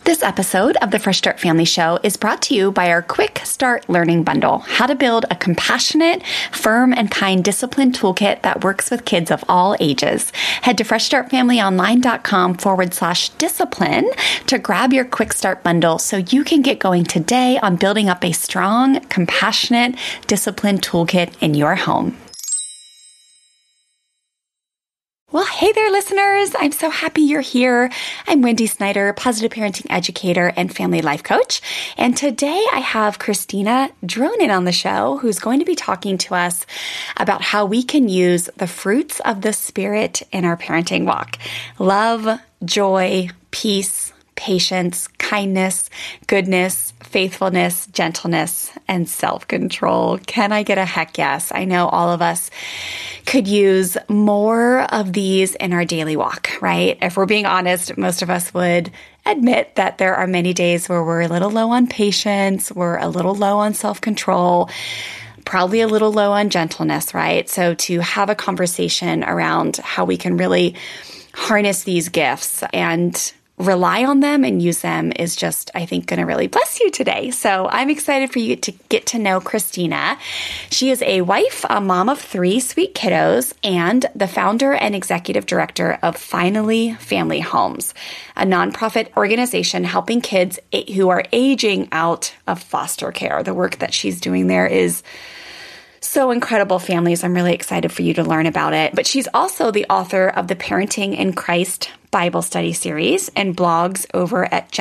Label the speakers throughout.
Speaker 1: This episode of the Fresh Start Family Show is brought to you by our Quick Start Learning Bundle, how to build a compassionate, firm, and kind discipline toolkit that works with kids of all ages. Head to freshstartfamilyonline.com/discipline to grab your Quick Start Bundle so you can get going today on building up a strong, compassionate discipline toolkit in your home. Well, hey there, listeners. I'm so happy you're here. I'm Wendy Snyder, positive parenting educator and family life coach. And today I have Christina Dronin on the show, who's going to be talking to us about how we can use the fruits of the Spirit in our parenting walk. Love, joy, peace, patience, kindness, goodness, faithfulness, gentleness, and self-control. Can I get a heck yes? I know all of us could use more of these in our daily walk, right? If we're being honest, most of us would admit that there are many days where we're a little low on patience, we're a little low on self-control, probably a little low on gentleness, right? So to have a conversation around how we can really harness these gifts and rely on them and use them is just, I think, going to really bless you today. So I'm excited for you to get to know Christina. She is a wife, a mom of 3 sweet kiddos, and the founder and executive director of Finally Family Homes, a nonprofit organization helping kids who are aging out of foster care. The work that she's doing there is so incredible, families. I'm really excited for you to learn about it. But she's also the author of the Parenting in Christ Bible study series and blogs over at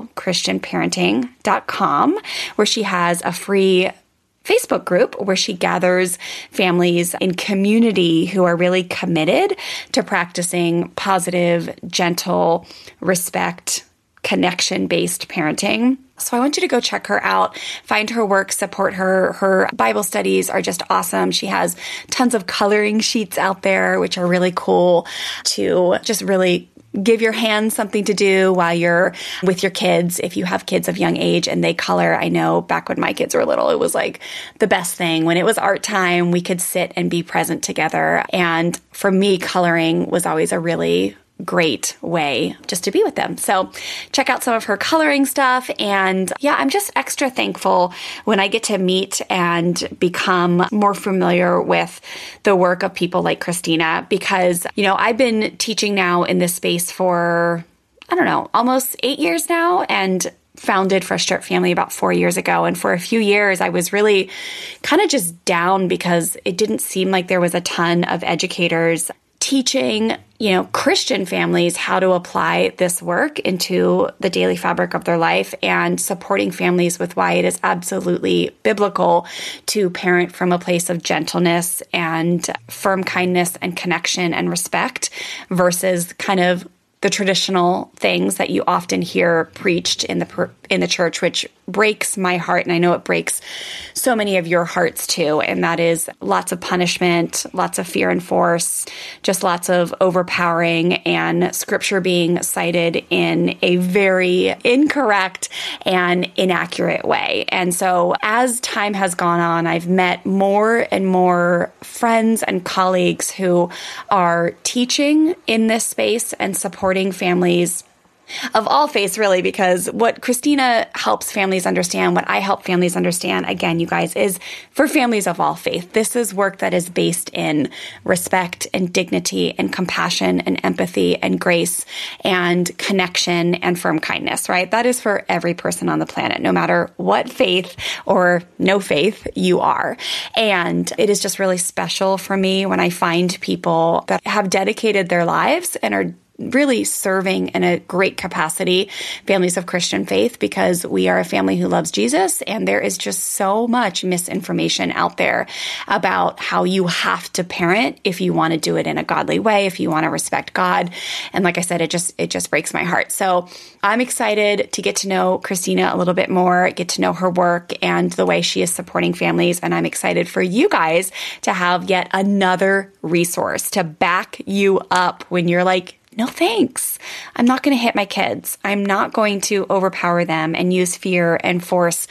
Speaker 1: gentlechristianparenting.com, where she has a free Facebook group where she gathers families in community who are really committed to practicing positive, gentle, respect, connection-based parenting. So I want you to go check her out, find her work, support her. Her Bible studies are just awesome. She has tons of coloring sheets out there, which are really cool to just really give your hands something to do while you're with your kids. If you have kids of young age and they color, I know back when my kids were little, it was like the best thing. When it was art time, we could sit and be present together. And for me, coloring was always a really great way just to be with them. So check out some of her coloring stuff. And yeah, I'm just extra thankful when I get to meet and become more familiar with the work of people like Christina, because, you know, I've been teaching now in this space for, I don't know, almost 8 years now, and founded Fresh Start Family about 4 years ago. And for a few years, I was really kind of just down because it didn't seem like there was a ton of educators teaching, you know, Christian families how to apply this work into the daily fabric of their life, and supporting families with why it is absolutely biblical to parent from a place of gentleness and firm kindness and connection and respect versus kind of the traditional things that you often hear preached in the church, which breaks my heart. And I know it breaks so many of your hearts too. And that is lots of punishment, lots of fear and force, just lots of overpowering, and scripture being cited in a very incorrect and inaccurate way. And so as time has gone on, I've met more and more friends and colleagues who are teaching in this space and supporting families of all faiths, really, because what Christina helps families understand, what I help families understand, again, you guys, is for families of all faith. This is work that is based in respect and dignity and compassion and empathy and grace and connection and firm kindness, right? That is for every person on the planet, no matter what faith or no faith you are. And it is just really special for me when I find people that have dedicated their lives and are really serving in a great capacity, families of Christian faith, because we are a family who loves Jesus. And there is just so much misinformation out there about how you have to parent if you want to do it in a godly way, if you want to respect God. And like I said, it just breaks my heart. So I'm excited to get to know Christina a little bit more, get to know her work and the way she is supporting families. And I'm excited for you guys to have yet another resource to back you up when you're like, no thanks. I'm not going to hit my kids. I'm not going to overpower them and use fear and force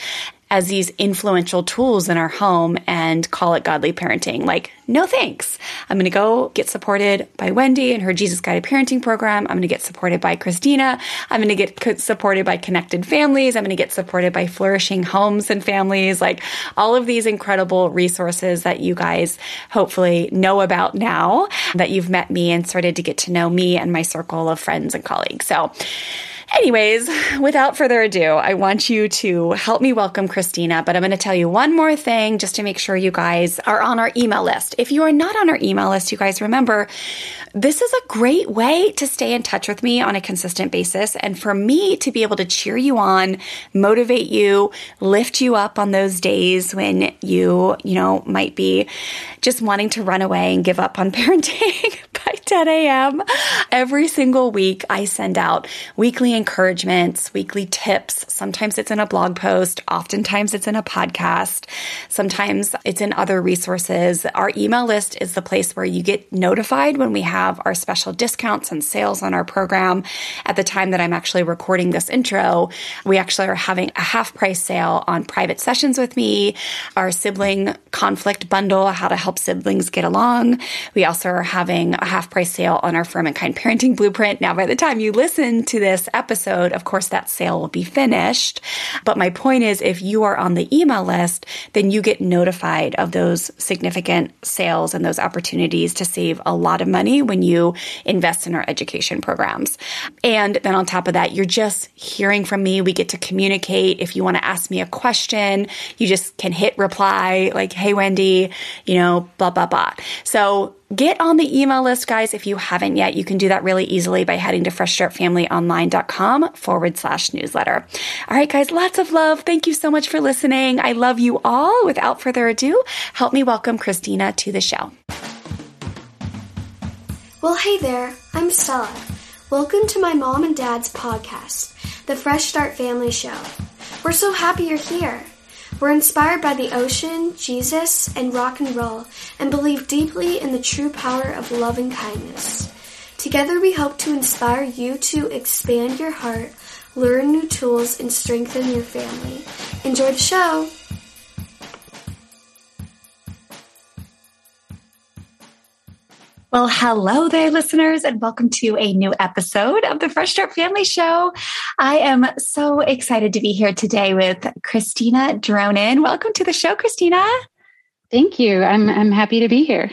Speaker 1: as these influential tools in our home and call it godly parenting. Like, no thanks. I'm going to go get supported by Wendy and her Jesus Guided Parenting program. I'm going to get supported by Christina. I'm going to get supported by Connected Families. I'm going to get supported by Flourishing Homes and Families. Like all of these incredible resources that you guys hopefully know about now that you've met me and started to get to know me and my circle of friends and colleagues. So anyways, without further ado, I want you to help me welcome Christina, but I'm going to tell you one more thing just to make sure you guys are on our email list. If you are not on our email list, you guys remember, this is a great way to stay in touch with me on a consistent basis and for me to be able to cheer you on, motivate you, lift you up on those days when you might be just wanting to run away and give up on parenting by 10 a.m. Every single week, I send out weekly encouragements, weekly tips. Sometimes it's in a blog post. Oftentimes it's in a podcast. Sometimes it's in other resources. Our email list is the place where you get notified when we have our special discounts and sales on our program. At the time that I'm actually recording this intro, we actually are having a half price sale on private sessions with me, our sibling conflict bundle, how to help siblings get along. We also are having a half price sale on our Firm and Kind Parenting Blueprint. Now, by the time you listen to this episode, of course, that sale will be finished. But my point is, if you are on the email list, then you get notified of those significant sales and those opportunities to save a lot of money when you invest in our education programs. And then on top of that, you're just hearing from me. We get to communicate. If you want to ask me a question, you just can hit reply like, hey, Wendy, blah, blah, blah. So get on the email list, guys. If you haven't yet, you can do that really easily by heading to freshstartfamilyonline.com/newsletter. All right, guys, lots of love. Thank you so much for listening. I love you all. Without further ado, help me welcome Christina to the show.
Speaker 2: Well, hey there. I'm Stella. Welcome to my mom and dad's podcast, the Fresh Start Family Show. We're so happy you're here. We're inspired by the ocean, Jesus, and rock and roll, and believe deeply in the true power of love and kindness. Together we hope to inspire you to expand your heart, learn new tools, and strengthen your family. Enjoy the show!
Speaker 1: Well, hello there, listeners, and welcome to a new episode of the Fresh Start Family Show. I am so excited to be here today with Christina Dronin. Welcome to the show, Christina.
Speaker 3: Thank you. I'm happy to be here.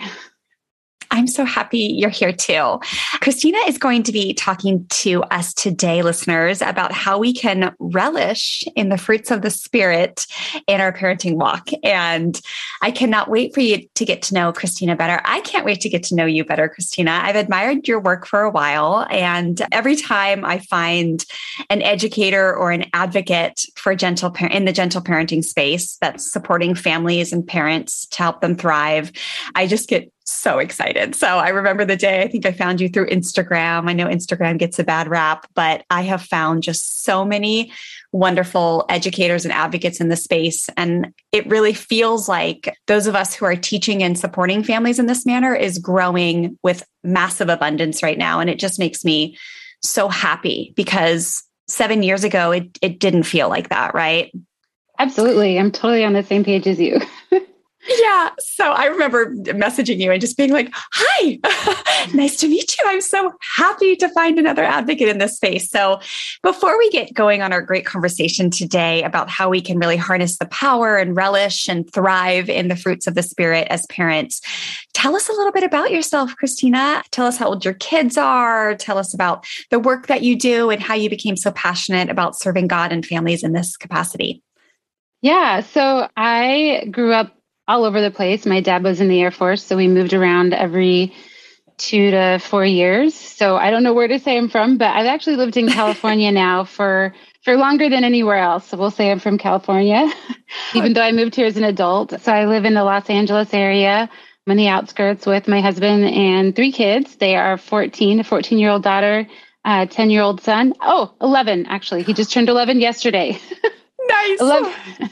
Speaker 1: I'm so happy you're here too. Christina is going to be talking to us today, listeners, about how we can relish in the fruits of the Spirit in our parenting walk. And I cannot wait for you to get to know Christina better. I can't wait to get to know you better, Christina. I've admired your work for a while. And every time I find an educator or an advocate for in the gentle parenting space that's supporting families and parents to help them thrive, I just get so excited. So I remember the day I think I found you through Instagram. I know Instagram gets a bad rap, but I have found just so many wonderful educators and advocates in the space. And it really feels like those of us who are teaching and supporting families in this manner is growing with massive abundance right now. And it just makes me so happy because 7 years ago, it didn't feel like that, right?
Speaker 3: Absolutely. I'm totally on the same page as you.
Speaker 1: Yeah. So I remember messaging you and just being like, hi, nice to meet you. I'm so happy to find another advocate in this space. So before we get going on our great conversation today about how we can really harness the power and relish and thrive in the fruits of the Spirit as parents, tell us a little bit about yourself, Christina. Tell us how old your kids are. Tell us about the work that you do and how you became so passionate about serving God and families in this capacity.
Speaker 3: Yeah. So I grew up all over the place. My dad was in the Air Force, so we moved around every 2 to 4 years. So I don't know where to say I'm from, but I've actually lived in California now for longer than anywhere else. So we'll say I'm from California, even though I moved here as an adult. So I live in the Los Angeles area. I'm on the outskirts with my husband and 3 kids. They are 14, a 14-year-old daughter, a 10-year-old son. Oh, 11, actually. He just turned 11 yesterday.
Speaker 1: Nice.
Speaker 3: 11.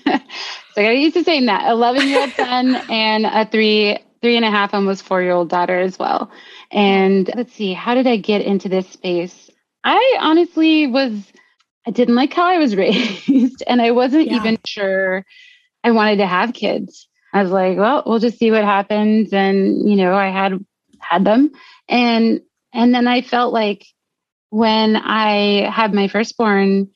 Speaker 3: So I got used to saying that. 11-year-old son and a 3.5, almost 4-year-old daughter as well. And let's see, how did I get into this space? I honestly was I didn't like how I was raised, and I wasn't even sure I wanted to have kids. I was like, well, we'll just see what happens. And, I had them. And then I felt like when I had my firstborn,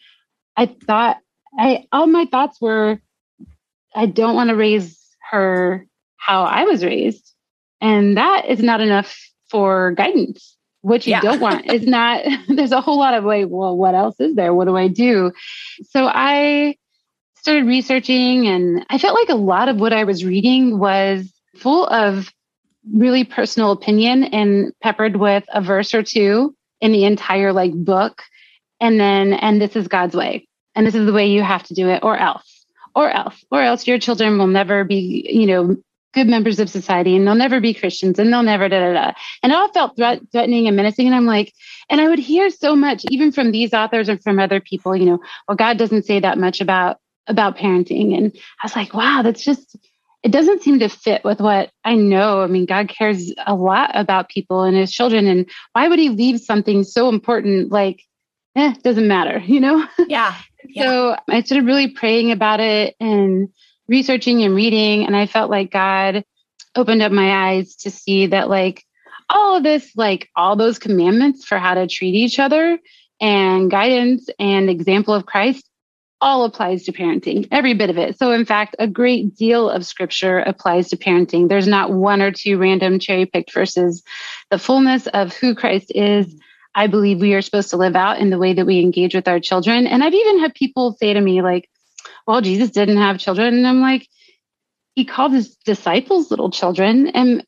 Speaker 3: all my thoughts were, I don't want to raise her how I was raised. And that is not enough for guidance. What you don't want is not, there's a whole lot of well, what else is there? What do I do? So I started researching, and I felt like a lot of what I was reading was full of really personal opinion and peppered with a verse or two in the entire book. And this is God's way. And this is the way you have to do it, or else your children will never be, good members of society, and they'll never be Christians, and they'll never And it all felt threatening and menacing. And I'm like, and I would hear so much, even from these authors and from other people, well, God doesn't say that much about parenting. And I was like, wow, it doesn't seem to fit with what I know. I mean, God cares a lot about people and his children. And why would he leave something so important? Doesn't matter,
Speaker 1: Yeah.
Speaker 3: So I started really praying about it and researching and reading. And I felt like God opened up my eyes to see that all of this, all those commandments for how to treat each other and guidance and example of Christ all applies to parenting, every bit of it. So in fact, a great deal of scripture applies to parenting. There's not one or two random cherry-picked verses. The fullness of who Christ is, I believe we are supposed to live out in the way that we engage with our children. And I've even had people say to me well, Jesus didn't have children. And I'm like, he called his disciples little children, and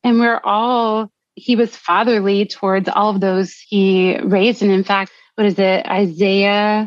Speaker 3: he was fatherly towards all of those he raised. And in fact, what is it? Isaiah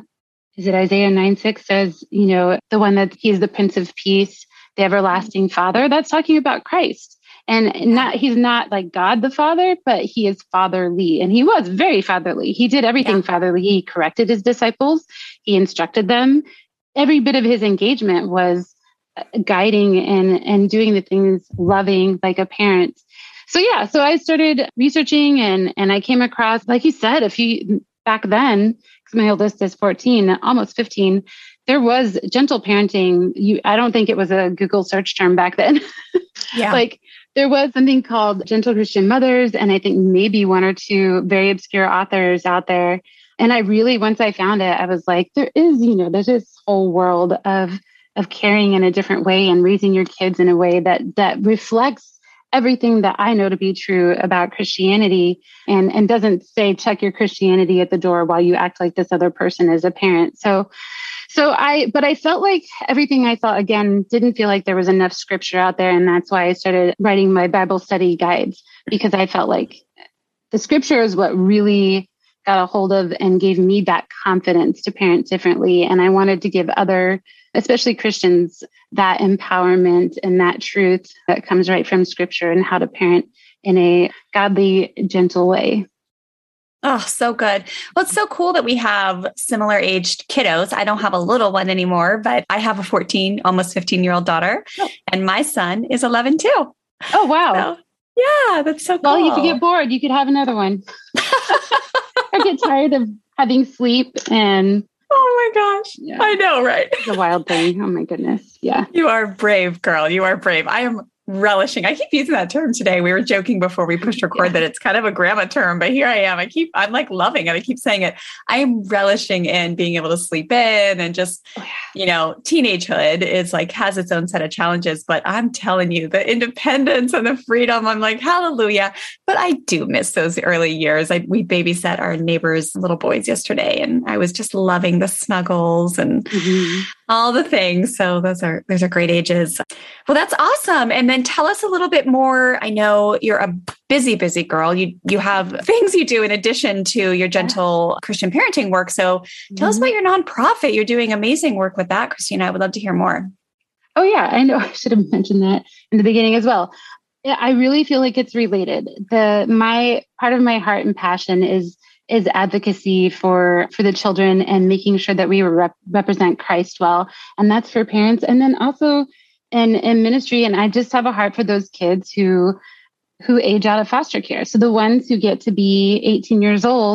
Speaker 3: 9:6 says, the one that he's the Prince of Peace, the everlasting Father. That's talking about Christ. And he's not like God the Father, but he is fatherly. And he was very fatherly. He did everything fatherly. He corrected his disciples. He instructed them. Every bit of his engagement was guiding and doing the things loving like a parent. So I started researching, and I came across, like you said, back then, because my oldest is 14, almost 15, there was gentle parenting. I don't think it was a Google search term back then.
Speaker 1: Yeah.
Speaker 3: There was something called Gentle Christian Mothers, and I think maybe one or two very obscure authors out there. And I really, once I found it, I was like, there's this whole world of caring in a different way and raising your kids in a way that reflects everything that I know to be true about Christianity, and doesn't say check your Christianity at the door while you act like this other person is a parent. But I felt like everything I thought, again, didn't feel like there was enough scripture out there. And that's why I started writing my Bible study guides, because I felt like the scripture is what really got a hold of and gave me that confidence to parent differently. And I wanted to give other, especially Christians, that empowerment and that truth that comes right from scripture and how to parent in a godly, gentle way.
Speaker 1: Oh, so good. Well, it's so cool that we have similar aged kiddos. I don't have a little one anymore, but I have a 14, almost 15-year-old daughter, and my son is 11 too.
Speaker 3: Oh, wow.
Speaker 1: So, yeah, that's so cool.
Speaker 3: Well, if you get bored, you could have another one. I get tired of having sleep and...
Speaker 1: Oh my gosh. Yeah. I know, right?
Speaker 3: It's a wild thing. Oh my goodness. Yeah.
Speaker 1: You are brave, girl. You are brave. I am relishing. I keep using that term today. We were joking before we pushed record that it's kind of a grandma term, but here I am. I'm like loving it. I keep saying it. I am relishing in being able to sleep in, and just, teenagehood is has its own set of challenges, but I'm telling you, the independence and the freedom, I'm like, hallelujah. But I do miss those early years. We babysat our neighbors' little boys yesterday, and I was just loving the snuggles and all the things. So those are great ages. Well, that's awesome. And then tell us a little bit more. I know you're a busy girl. You have things you do in addition to your gentle Christian parenting work. So tell us about your nonprofit. You're doing amazing work with that, Christina. I would love to hear more.
Speaker 3: Oh yeah, I know. I should have mentioned that in the beginning as well. I really feel like it's related. My part of my heart and passion is advocacy for the children and making sure that we represent Christ well. And that's for parents. And then also in ministry. And I just have a heart for those kids who age out of foster care. So the ones who get to be 18 years old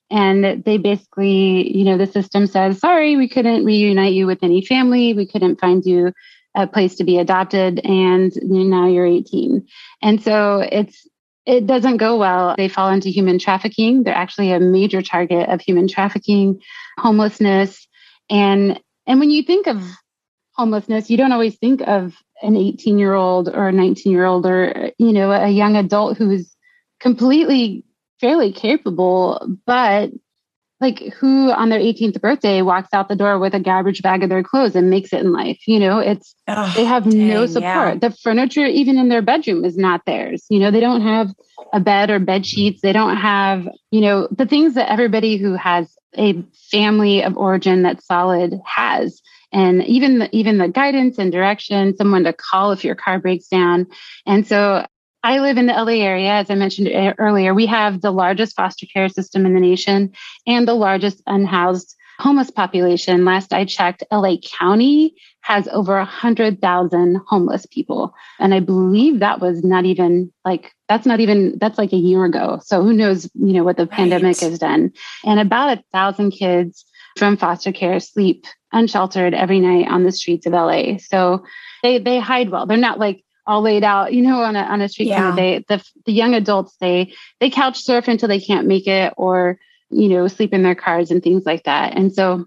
Speaker 3: And they basically, the system says, sorry, we couldn't reunite you with any family. We couldn't find you a place to be adopted. And now you're 18. And so it doesn't go well. They fall into human trafficking. They're actually a major target of human trafficking, homelessness. And when you think of homelessness, you don't always think of an 18-year-old or a 19-year-old or, a young adult who's completely fairly capable, but like who on their 18th birthday walks out the door with a garbage bag of their clothes and makes it in life. They have no support. Yeah. The furniture, even in their bedroom, is not theirs. They don't have a bed or bed sheets. They don't have, the things that everybody who has a family of origin that's solid has. And even the guidance and direction, someone to call if your car breaks down. And so I live in the LA area. As I mentioned earlier, we have the largest foster care system in the nation and the largest unhoused homeless population. Last I checked, LA County has over 100,000 homeless people. And I believe that was that's like a year ago. So who knows, what the pandemic has done. And about 1,000 kids from foster care sleep unsheltered every night on the streets of LA. So they hide well. They're not like all laid out, on a street corner. The young adults, they couch surf until they can't make it, or, sleep in their cars and things like that. And so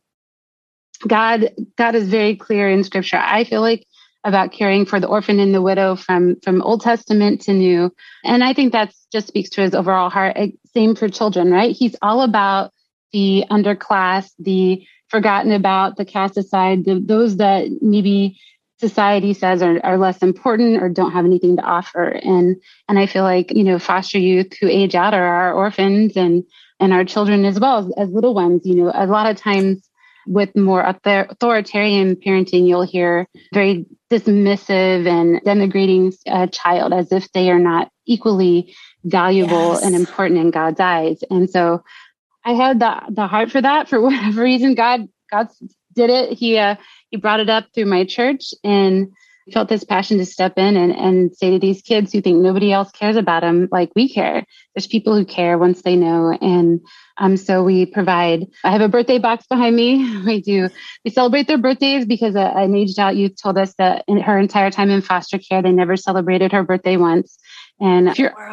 Speaker 3: God is very clear in scripture, I feel like, about caring for the orphan and the widow from Old Testament to New. And I think that just speaks to his overall heart. Same for children, right? He's all about the underclass, the forgotten about, the cast aside, those that maybe society says are less important or don't have anything to offer. And I feel like, foster youth who age out are our orphans and our children as well as little ones. A lot of times with more authoritarian parenting, you'll hear very dismissive and denigrating a child as if they are not equally valuable and important in God's eyes. And so I had the heart for that. For whatever reason, God did it. He brought it up through my church and felt this passion to step in and say to these kids who think nobody else cares about them, like we care. There's people who care once they know. And so we provide, I have a birthday box behind me. We celebrate their birthdays because an aged out youth told us that in her entire time in foster care, they never celebrated her birthday once. And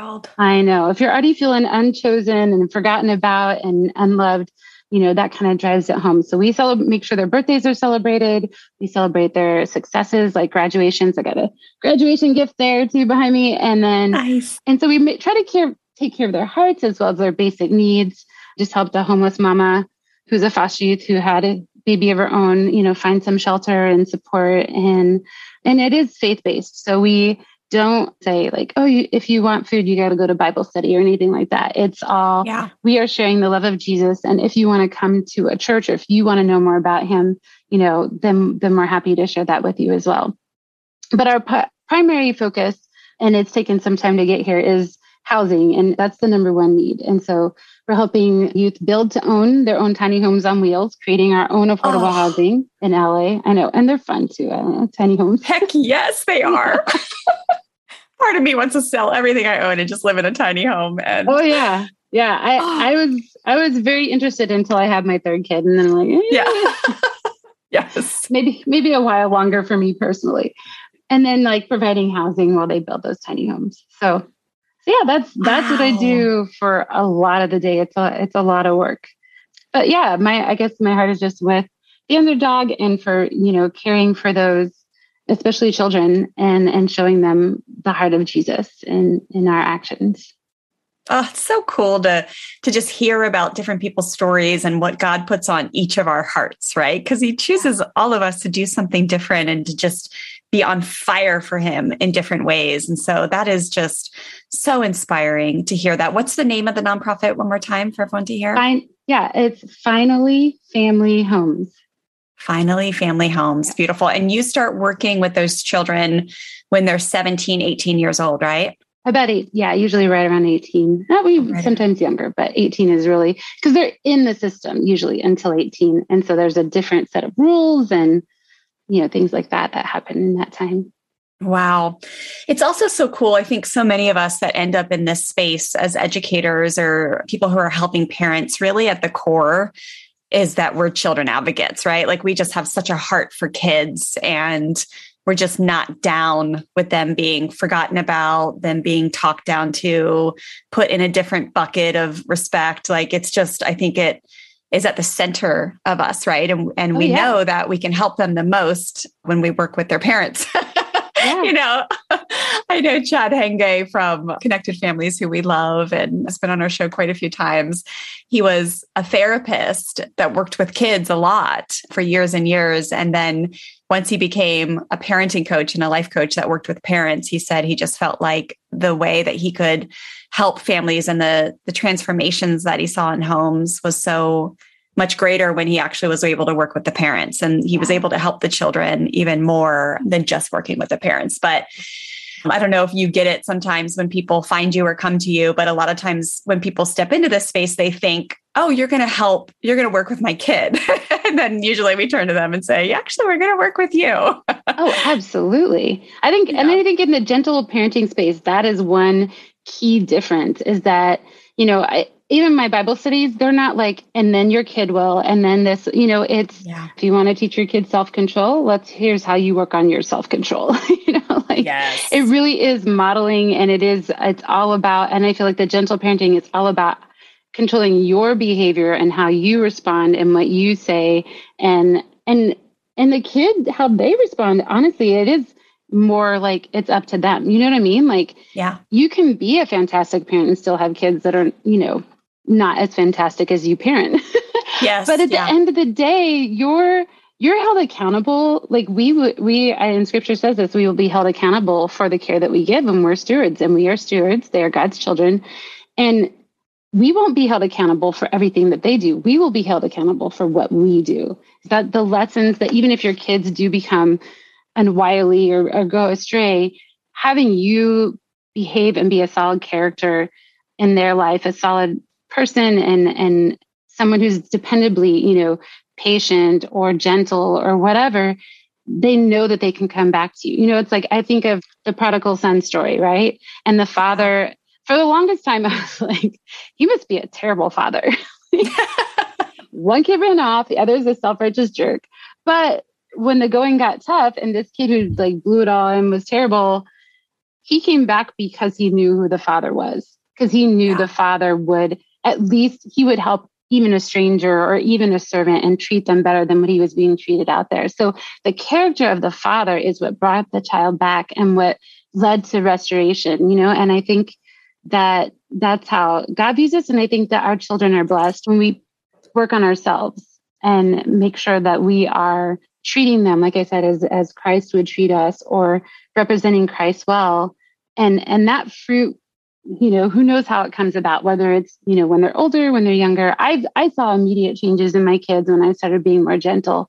Speaker 3: I know, if you're already feeling unchosen and forgotten about and unloved, that kind of drives it home. So we make sure their birthdays are celebrated. We celebrate their successes, like graduations. I got a graduation gift there too behind me. And then, nice. And so we try to take care of their hearts as well as their basic needs. Just helped a homeless mama who's a foster youth who had a baby of her own, find some shelter and support. And it is faith-based. So we don't say like, if you want food, you got to go to Bible study or anything like that. It's all, we are sharing the love of Jesus. And if you want to come to a church or if you want to know more about him, then we're happy to share that with you as well. But our primary focus, and it's taken some time to get here, is housing. And that's the number one need. And so we're helping youth build to own their own tiny homes on wheels, creating our own affordable housing in LA. I know. And they're fun too. Tiny homes.
Speaker 1: Heck yes, they are. Part of me wants to sell everything I own and just live in a tiny home. And I was very interested until I had my third kid, and then I'm like, yes, maybe a while longer for me personally. And then like providing housing while they build those tiny homes. So that's what I do for a lot of the day. It's a lot of work. But I guess my heart is just with the underdog and for caring for those, especially children, and showing them the heart of Jesus in our actions. Oh, it's so cool to just hear about different people's stories and what God puts on each of our hearts, right? Because he chooses all of us to do something different and to just be on fire for him in different ways. And so that is just so inspiring to hear that. What's the name of the nonprofit one more time for everyone to hear?
Speaker 3: It's Finally Family Homes.
Speaker 1: Finally Family Homes. Beautiful. And you start working with those children when they're 17, 18 years old, right?
Speaker 3: About 8. Yeah, usually right around 18. Sometimes younger, but 18 is really, because they're in the system usually until 18. And so there's a different set of rules and, things like that happen in that time.
Speaker 1: Wow. It's also so cool. I think so many of us that end up in this space as educators or people who are helping parents, really at the core is that we're children advocates, right? Like we just have such a heart for kids, and we're just not down with them being forgotten about, them being talked down to, put in a different bucket of respect. Like it's just, I think it is at the center of us, right? And we know that we can help them the most when we work with their parents. Yeah. I know Chad Henge from Connected Families, who we love and has been on our show quite a few times. He was a therapist that worked with kids a lot for years and years. And then once he became a parenting coach and a life coach that worked with parents, he said he just felt like the way that he could help families and the transformations that he saw in homes was so much greater when he actually was able to work with the parents, and he was able to help the children even more than just working with the parents. But I don't know if you get it sometimes when people find you or come to you, but a lot of times when people step into this space, they think, oh, you're going to help, you're going to work with my kid. And then usually we turn to them and say, actually, we're going to work with you.
Speaker 3: Oh, absolutely. I think, and I think in the gentle parenting space, that is one key difference is that, even my Bible studies, they're not like, and then your kid will, and then this, it's, if you want to teach your kids self-control, here's how you work on your self-control, It really is modeling, and it's all about, and I feel like the gentle parenting is all about controlling your behavior and how you respond and what you say, and the kid, how they respond. Honestly, it is more like it's up to them. You know what I mean? Like, you can be a fantastic parent and still have kids that are, not as fantastic as you parent.
Speaker 1: Yes.
Speaker 3: But at the end of the day, you're held accountable. Like we in scripture says this, we will be held accountable for the care that we give, and we're stewards, and we are stewards. They are God's children. And we won't be held accountable for everything that they do. We will be held accountable for what we do. That the lessons that even if your kids do become unwily or go astray, having you behave and be a solid character in their life, a solid person and someone who's dependably, patient or gentle or whatever, they know that they can come back to you. It's like, I think of the prodigal son story, right? And the father, for the longest time, I was like, he must be a terrible father. One kid ran off, the other is a self-righteous jerk. But when the going got tough and this kid who blew it all and was terrible, he came back because he knew who the father was, because he knew the father would, at least he would help even a stranger or even a servant and treat them better than what he was being treated out there. So the character of the father is what brought the child back and what led to restoration, and I think that that's how God views us. And I think that our children are blessed when we work on ourselves and make sure that we are treating them, like I said, as Christ would treat us, or representing Christ well. And that fruit, who knows how it comes about, whether it's, when they're older, when they're younger. I saw immediate changes in my kids when I started being more gentle.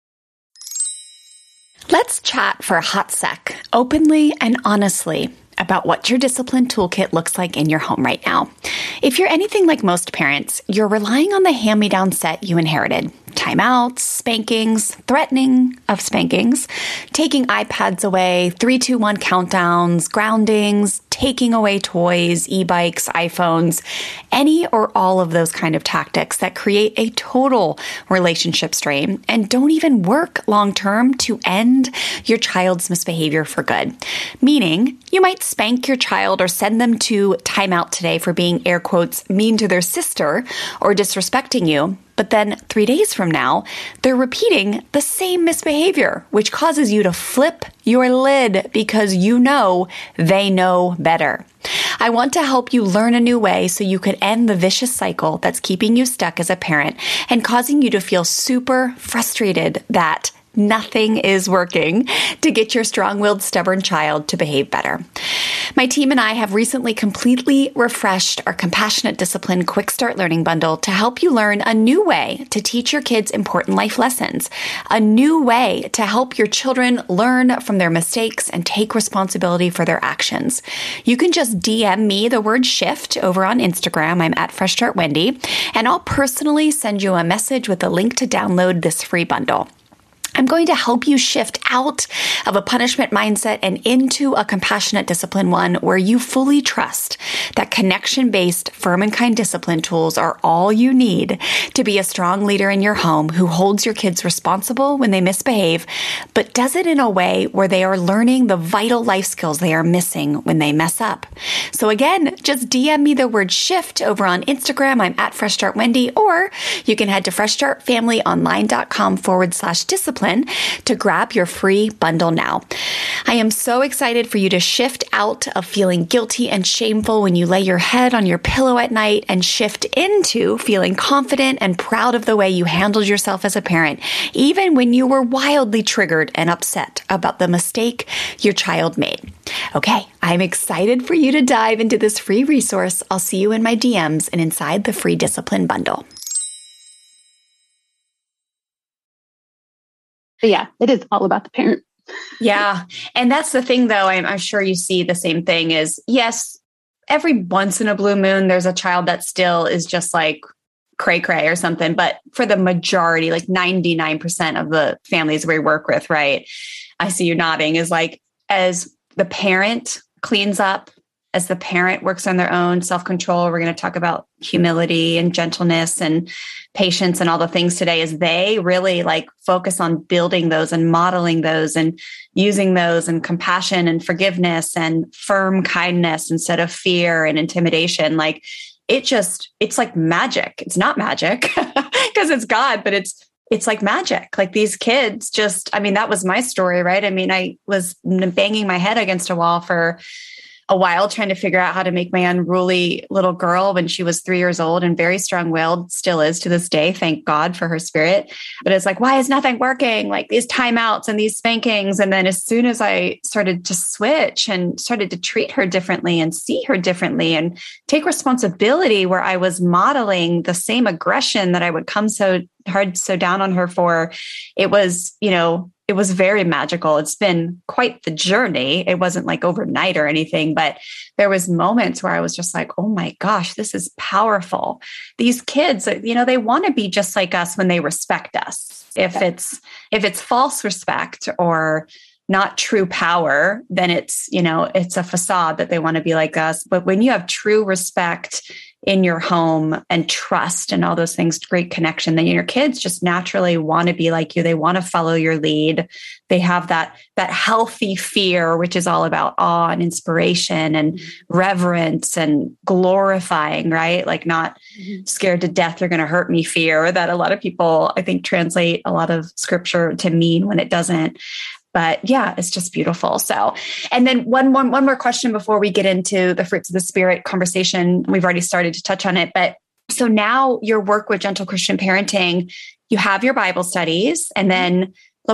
Speaker 1: Let's chat for a hot sec, openly and honestly, about what your discipline toolkit looks like in your home right now. If you're anything like most parents, you're relying on the hand-me-down set you inherited. Timeouts, spankings, threatening of spankings, taking iPads away, 3-2-1 countdowns, groundings, taking away toys, e-bikes, iPhones, any or all of those kind of tactics that create a total relationship strain and don't even work long-term to end your child's misbehavior for good. Meaning, you might spank your child or send them to timeout today for being, air quotes, mean to their sister or disrespecting you. But then 3 days from now, they're repeating the same misbehavior, which causes you to flip your lid because they know better. I want to help you learn a new way so you could end the vicious cycle that's keeping you stuck as a parent and causing you to feel super frustrated that nothing is working to get your strong-willed, stubborn child to behave better. My team and I have recently completely refreshed our Compassionate Discipline Quick Start Learning Bundle to help you learn a new way to teach your kids important life lessons, a new way to help your children learn from their mistakes and take responsibility for their actions. You can just DM me the word shift over on Instagram. I'm at Fresh Start Wendy, and I'll personally send you a message with a link to download this free bundle. I'm going to help you shift out of a punishment mindset and into a compassionate discipline one where you fully trust that connection-based, firm and kind discipline tools are all you need to be a strong leader in your home who holds your kids responsible when they misbehave, but does it in a way where they are learning the vital life skills they are missing when they mess up. So again, just DM me the word shift over on Instagram. I'm at Fresh Start Wendy, or you can head to freshstartfamilyonline.com/discipline to grab your free bundle now. I am so excited for you to shift out of feeling guilty and shameful when you lay your head on your pillow at night and shift into feeling confident and proud of the way you handled yourself as a parent, even when you were wildly triggered and upset about the mistake your child made. Okay, I'm excited for you to dive into this free resource. I'll see you in my DMs and inside the free discipline bundle.
Speaker 3: But yeah, it is all about the parent.
Speaker 1: Yeah. And that's the thing, though. I'm sure you see the same thing is, yes, every once in a blue moon, there's a child that still is just like cray cray or something. But for the majority, like 99% of the families we work with, right? I see you nodding, is like, as the parent cleans up, as the parent works on their own self-control, we're going to talk about humility and gentleness and patience and all the things today, as they really like focus on building those and modeling those and using those and compassion and forgiveness and firm kindness instead of fear and intimidation. Like it's like magic. It's not magic because it's God, but it's like magic. Like these kids just, I mean, that was my story, right? I mean, I was banging my head against a wall for a while trying to figure out how to make my unruly little girl when she was 3 years old and very strong-willed, still is to this day. Thank God for her spirit. But it's like, why is nothing working? Like these timeouts and these spankings. And then as soon as I started to switch and started to treat her differently and see her differently and take responsibility where I was modeling the same aggression that I would come so hard, so down on her for, it was, it was very magical. It's been quite the journey. It wasn't like overnight or anything, but there was moments where I was just like, oh my gosh, this is powerful. These kids, they want to be just like us when they respect us. If it's false respect or not true power, then it's a facade that they want to be like us. But when you have true respect in your home and trust and all those things, great connection, then your kids just naturally want to be like you. They want to follow your lead. They have that healthy fear, which is all about awe and inspiration and reverence and glorifying, right? Like not scared to death, you're going to hurt me fear, that a lot of people, I think, translate a lot of scripture to mean when it doesn't. But yeah, it's just beautiful. So, and then one more question before we get into the fruits of the spirit conversation. We've already started to touch on it, but so now your work with Gentle Christian Parenting, you have your Bible studies, and then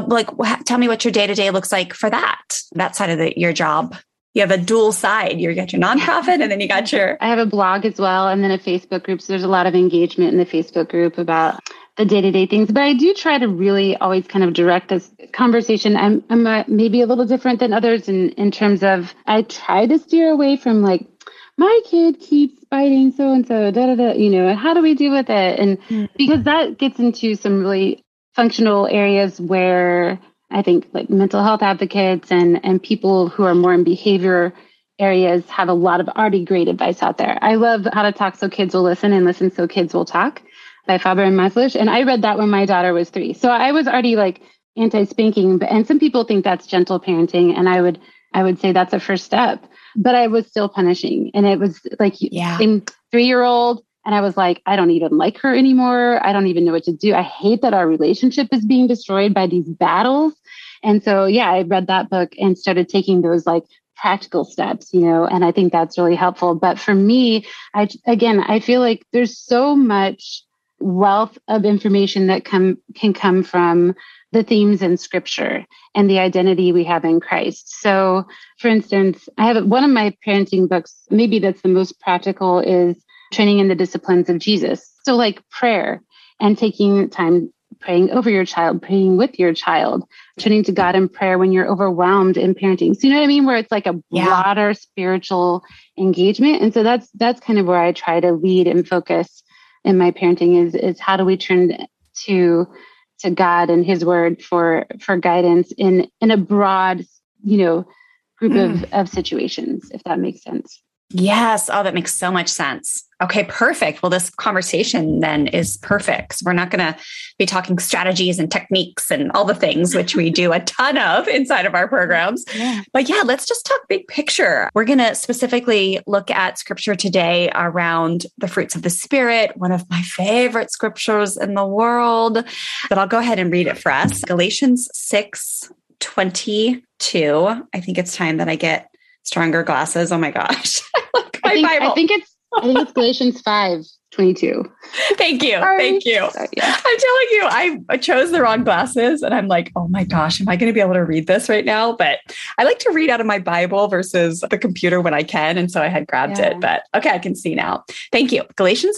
Speaker 1: tell me what your day-to-day looks like for that side of your job. You have a dual side. You got your nonprofit and then you got your...
Speaker 3: I have a blog as well, and then a Facebook group. So there's a lot of engagement in the Facebook group about the day-to-day things. But I do try to really always kind of direct this conversation. I'm maybe a little different than others in terms of, I try to steer away from like, my kid keeps fighting so-and-so, how do we deal with it? And because that gets into some really functional areas where I think like mental health advocates and people who are more in behavior areas have a lot of already great advice out there. I love How to Talk So Kids Will Listen and Listen So Kids Will Talk by Faber and Maslish. And I read that when my daughter was 3. So I was already like anti-spanking, and some people think that's gentle parenting. And I would say that's a first step, but I was still punishing. And it was like, same 3-year-old. And I was like, I don't even like her anymore. I don't even know what to do. I hate that our relationship is being destroyed by these battles. And so, I read that book and started taking those like practical steps, and I think that's really helpful. But for me, I feel like there's so much wealth of information that can come from the themes in scripture and the identity we have in Christ. So for instance, I have one of my parenting books, maybe that's the most practical, is Training in the Disciplines of Jesus. So like prayer and taking time praying over your child, praying with your child, turning to God in prayer when you're overwhelmed in parenting. So you know what I mean? Where it's like a broader spiritual engagement. And so that's kind of where I try to lead and focus in my parenting is how do we turn to to God and his word for guidance in a broad, group of situations, if that makes sense.
Speaker 1: Yes. Oh, that makes so much sense. Okay, perfect. Well, this conversation then is perfect. We're not going to be talking strategies and techniques and all the things, which we do a ton of inside of our programs.
Speaker 3: Yeah.
Speaker 1: But yeah, let's just talk big picture. We're going to specifically look at scripture today around the fruits of the Spirit, one of my favorite scriptures in the world. But I'll go ahead and read it for us. Galatians 6:22. I think it's time that I get stronger glasses. Oh my gosh.
Speaker 3: I think it's Galatians 5:22.
Speaker 1: Thank you.
Speaker 3: Sorry.
Speaker 1: Thank you.
Speaker 3: Sorry, yeah.
Speaker 1: I'm telling you, I chose the wrong glasses and I'm like, oh my gosh, am I going to be able to read this right now? But I like to read out of my Bible versus the computer when I can. And so I had grabbed it, but okay, I can see now. Thank you. Galatians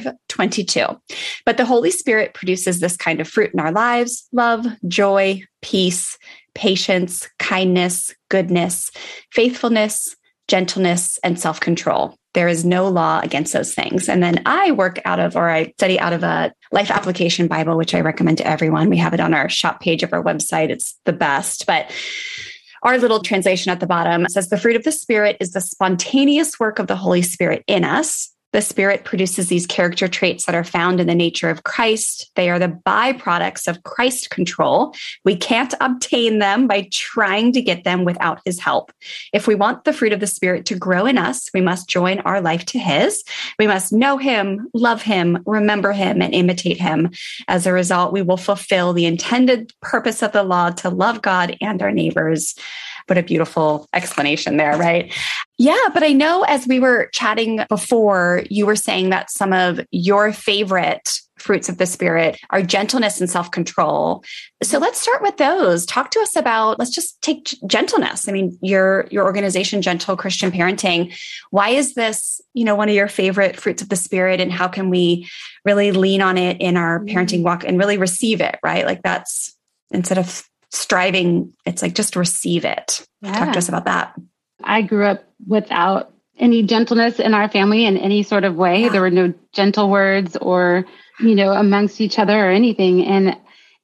Speaker 1: 5:22. But the Holy Spirit produces this kind of fruit in our lives: love, joy, peace, patience, kindness, goodness, faithfulness, gentleness, and self-control. There is no law against those things. And then I study out of a Life Application Bible, which I recommend to everyone. We have it on our shop page of our website. It's the best. But our little translation at the bottom says, the fruit of the Spirit is the spontaneous work of the Holy Spirit in us. The Spirit produces these character traits that are found in the nature of Christ. They are the byproducts of Christ control. We can't obtain them by trying to get them without his help. If we want the fruit of the Spirit to grow in us, we must join our life to his. We must know him, love him, remember him, and imitate him. As a result, we will fulfill the intended purpose of the law to love God and our neighbors. What a beautiful explanation there, right? Yeah, but I know as we were chatting before, you were saying that some of your favorite fruits of the Spirit are gentleness and self-control. So let's start with those. Talk to us about, let's just take gentleness. I mean, your organization, Gentle Christian Parenting, why is this, one of your favorite fruits of the Spirit, and how can we really lean on it in our parenting walk and really receive it, right? Like that's, instead of striving, it's like just receive it. Yeah. Talk to us about that.
Speaker 3: I grew up without any gentleness in our family in any sort of way. Yeah. There were no gentle words or, amongst each other or anything. And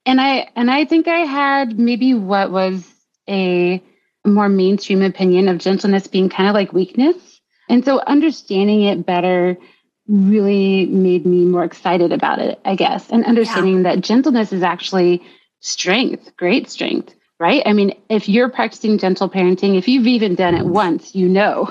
Speaker 3: I think I had maybe what was a more mainstream opinion of gentleness being kind of like weakness. And so understanding it better really made me more excited about it, I guess. And understanding that gentleness is actually strength, great strength, right? I mean, if you're practicing gentle parenting, if you've even done it once, your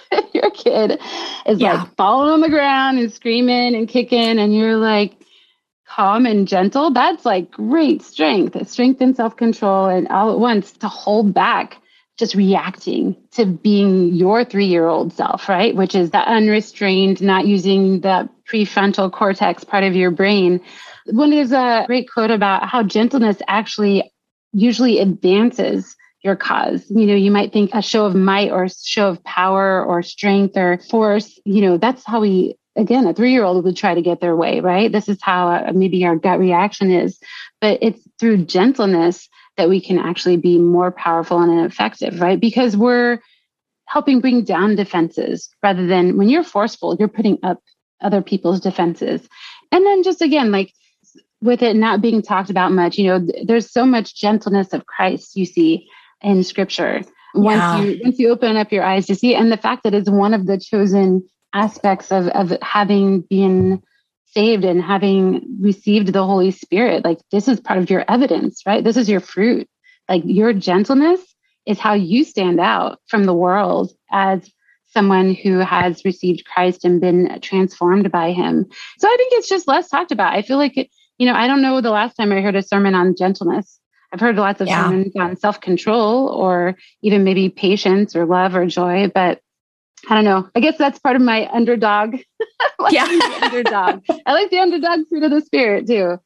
Speaker 3: kid is like falling on the ground and screaming and kicking, and you're like calm and gentle. That's like great strength and self-control, and all at once to hold back just reacting to being your 3-year-old self, right? Which is the unrestrained, not using the prefrontal cortex part of your brain. There's a great quote about how gentleness actually usually advances your cause. You might think a show of might or show of power or strength or force, that's how a 3-year-old would try to get their way, right? This is how maybe our gut reaction is. But it's through gentleness that we can actually be more powerful and effective, right? Because we're helping bring down defenses rather than when you're forceful, you're putting up other people's defenses. And then just again, like, with it not being talked about much, there's so much gentleness of Christ you see in scripture. Once you open up your eyes to see it, and the fact that it's one of the chosen aspects of having been saved and having received the Holy Spirit, like this is part of your evidence, right? This is your fruit. Like your gentleness is how you stand out from the world as someone who has received Christ and been transformed by him. So I think it's just less talked about. I feel like I don't know the last time I heard a sermon on gentleness. I've heard lots of sermons on self-control or even maybe patience or love or joy, but I don't know. I guess that's part of my underdog. Underdog. I like the underdog fruit of the Spirit too.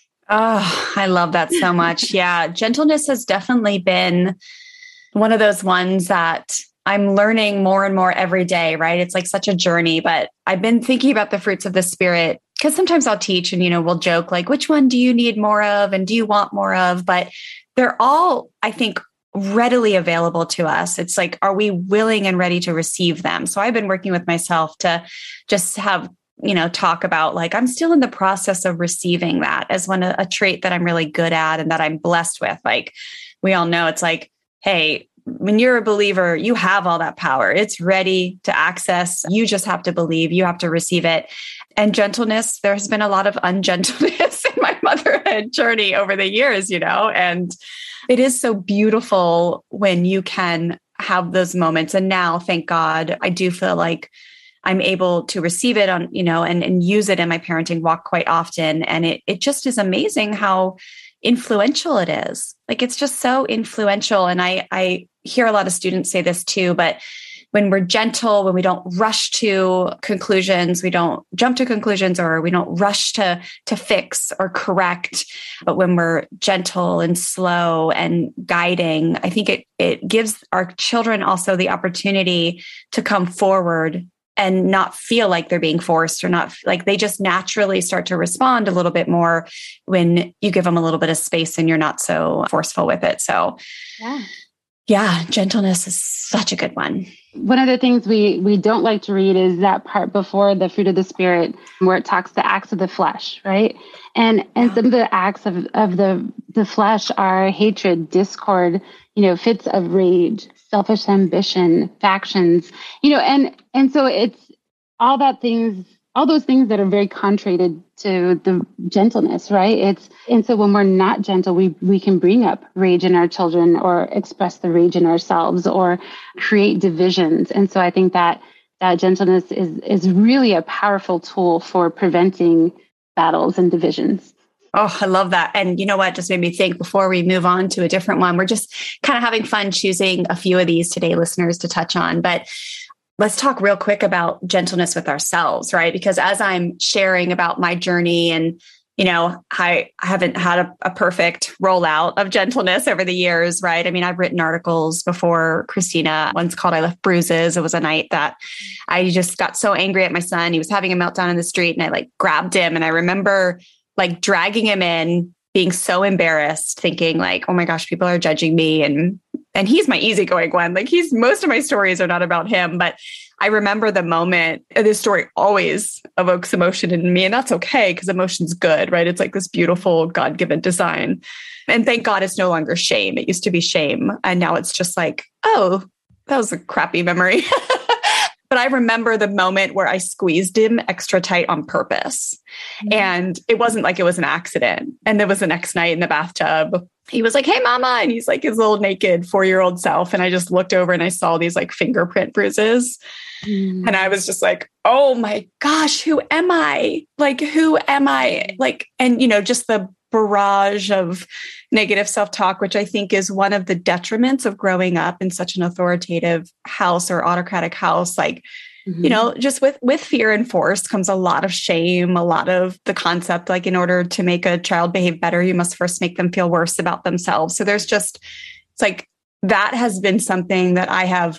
Speaker 1: Oh, I love that so much. Yeah. Gentleness has definitely been one of those ones that I'm learning more and more every day, right? It's like such a journey, but I've been thinking about the fruits of the Spirit because sometimes I'll teach and, we'll joke like, which one do you need more of? And do you want more of? But they're all, I think, readily available to us. It's like, are we willing and ready to receive them? So I've been working with myself to just have talk about like, I'm still in the process of receiving that as a trait that I'm really good at and that I'm blessed with. Like we all know it's like, hey, when you're a believer, you have all that power. It's ready to access. You just have to believe, you have to receive it. And gentleness, there's been a lot of ungentleness in my motherhood journey over the years, and it is so beautiful when you can have those moments. And now, thank God, I do feel like I'm able to receive it on, and use it in my parenting walk quite often. And it just is amazing how influential it is. Like, it's just so influential. And I hear a lot of students say this too, but when we're gentle, when we don't rush to conclusions, we don't jump to conclusions, or we don't rush to fix or correct, but when we're gentle and slow and guiding, I think it gives our children also the opportunity to come forward and not feel like they're being forced, or not like they just naturally start to respond a little bit more when you give them a little bit of space and you're not so forceful with it. So yeah, gentleness is such a good one.
Speaker 3: One of the things we don't like to read is that part before the fruit of the Spirit, where it talks the acts of the flesh, right? And some of the acts of the flesh are hatred, discord, fits of rage, selfish ambition, factions, and so it's all those things that are very contrary to the gentleness, right? And so when we're not gentle, we can bring up rage in our children, or express the rage in ourselves, or create divisions. And so I think that gentleness is really a powerful tool for preventing battles and divisions.
Speaker 1: Oh, I love that. And you know what? Just made me think, before we move on to a different one, we're just kind of having fun choosing a few of these today, listeners, to touch on. But let's talk real quick about gentleness with ourselves, right? Because as I'm sharing about my journey, and, I haven't had a perfect rollout of gentleness over the years, right? I mean, I've written articles before Christina, one's called I Left Bruises. It was a night that I just got so angry at my son. He was having a meltdown in the street, and I like grabbed him. And I remember like dragging him in, being so embarrassed, thinking like, oh my gosh, people are judging me. And he's my easygoing one. Like, most of my stories are not about him, but I remember the moment. This story always evokes emotion in me, and that's okay, because emotion's good, right? It's like this beautiful God-given design. And thank God it's no longer shame. It used to be shame. And now it's just like, oh, that was a crappy memory. But I remember the moment where I squeezed him extra tight on purpose. Mm-hmm. And it wasn't like it was an accident. And there was the next night in the bathtub, he was like, hey, mama. And he's like his little naked 4-year-old self. And I just looked over and I saw these like fingerprint bruises. Mm-hmm. And I was just like, oh my gosh, who am I? Like, who am I? Like, and, just the barrage of negative self-talk, which I think is one of the detriments of growing up in such an authoritative house or autocratic house. Like, mm-hmm. Just with fear enforced comes a lot of shame, a lot of the concept, like, in order to make a child behave better, you must first make them feel worse about themselves. So it's like, that has been something that I have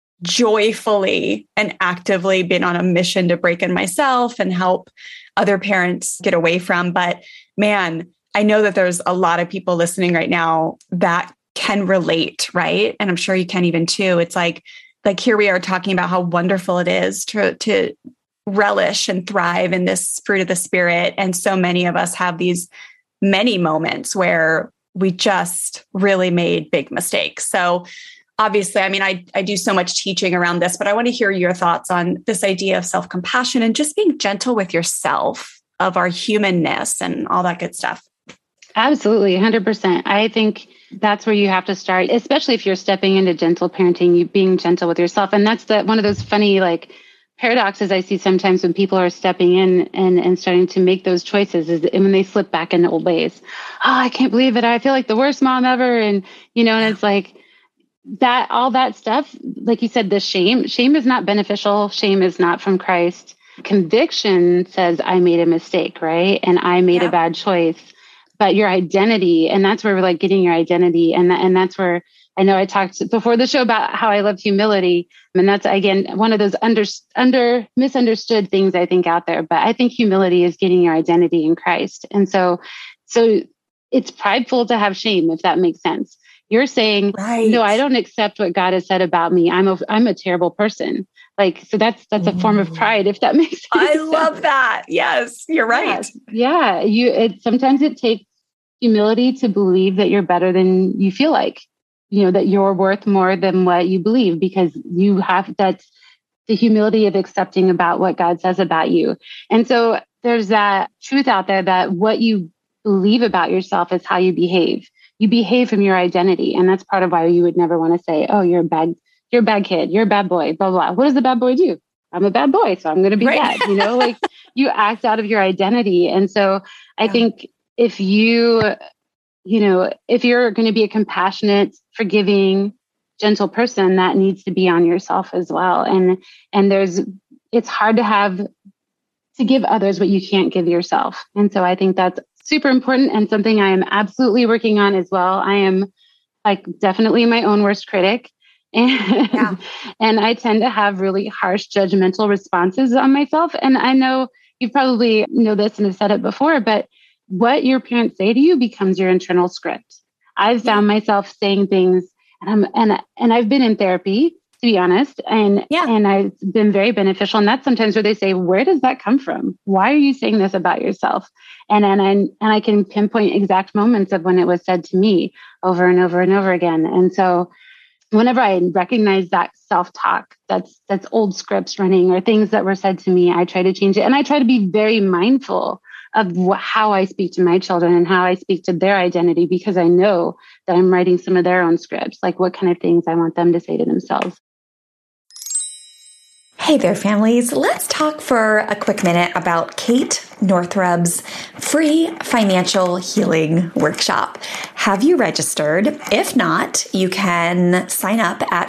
Speaker 1: joyfully and actively been on a mission to break in myself and help other parents get away from. But man, I know that there's a lot of people listening right now that can relate, right? And I'm sure you can even too. It's like here we are talking about how wonderful it is to relish and thrive in this fruit of the Spirit. And so many of us have these many moments where we just really made big mistakes. So obviously, I mean, I do so much teaching around this, but I want to hear your thoughts on this idea of self-compassion and just being gentle with yourself, of our humanness and all that good stuff.
Speaker 3: Absolutely, 100%. I think that's where you have to start, especially if you're stepping into gentle parenting, you being gentle with yourself. And that's one of those funny paradoxes I see sometimes when people are stepping in and starting to make those choices, is when they slip back into old ways. Oh, I can't believe it. I feel like the worst mom ever. And, and it's like that, all that stuff, like you said, the shame is not beneficial. Shame is not from Christ. Conviction says I made a mistake, right? And I made a bad choice. But your identity, and that's where we're like getting your identity. And that's where I know I talked before the show about how I love humility. And that's, again, one of those misunderstood things I think out there. But I think humility is getting your identity in Christ. And so it's prideful to have shame, if that makes sense. You're saying, no, I don't accept what God has said about me. I'm a terrible person. Like, so that's a form of pride, if that makes sense.
Speaker 1: I love that. Yes, you're right.
Speaker 3: Yeah. Sometimes it takes humility to believe that you're better than you feel like, that you're worth more than what you believe, because that's the humility of accepting about what God says about you. And so there's that truth out there that what you believe about yourself is how you behave. You behave from your identity. And that's part of why you would never want to say, oh, you're a bad kid, you're a bad boy, blah, blah, blah. What does a bad boy do? I'm a bad boy, so I'm going to be bad. Like you act out of your identity. And so I think if you're going to be a compassionate, forgiving, gentle person, that needs to be on yourself as well. And it's hard to give others what you can't give yourself. And so I think that's super important and something I am absolutely working on as well. I am definitely my own worst critic. And I tend to have really harsh, judgmental responses on myself. And I know you probably know this and have said it before, but what your parents say to you becomes your internal script. I've found myself saying things, and I've been in therapy, to be honest, and I've been very beneficial. And that's sometimes where they say, where does that come from? Why are you saying this about yourself? And I can pinpoint exact moments of when it was said to me over and over and over again. And so whenever I recognize that self-talk, that's old scripts running or things that were said to me, I try to change it. And I try to be very mindful of how I speak to my children and how I speak to their identity, because I know that I'm writing some of their own scripts, like what kind of things I want them to say to themselves.
Speaker 1: Hey there, families. Let's talk for a quick minute about Kate Northrup's free financial healing workshop. Have you registered? If not, you can sign up at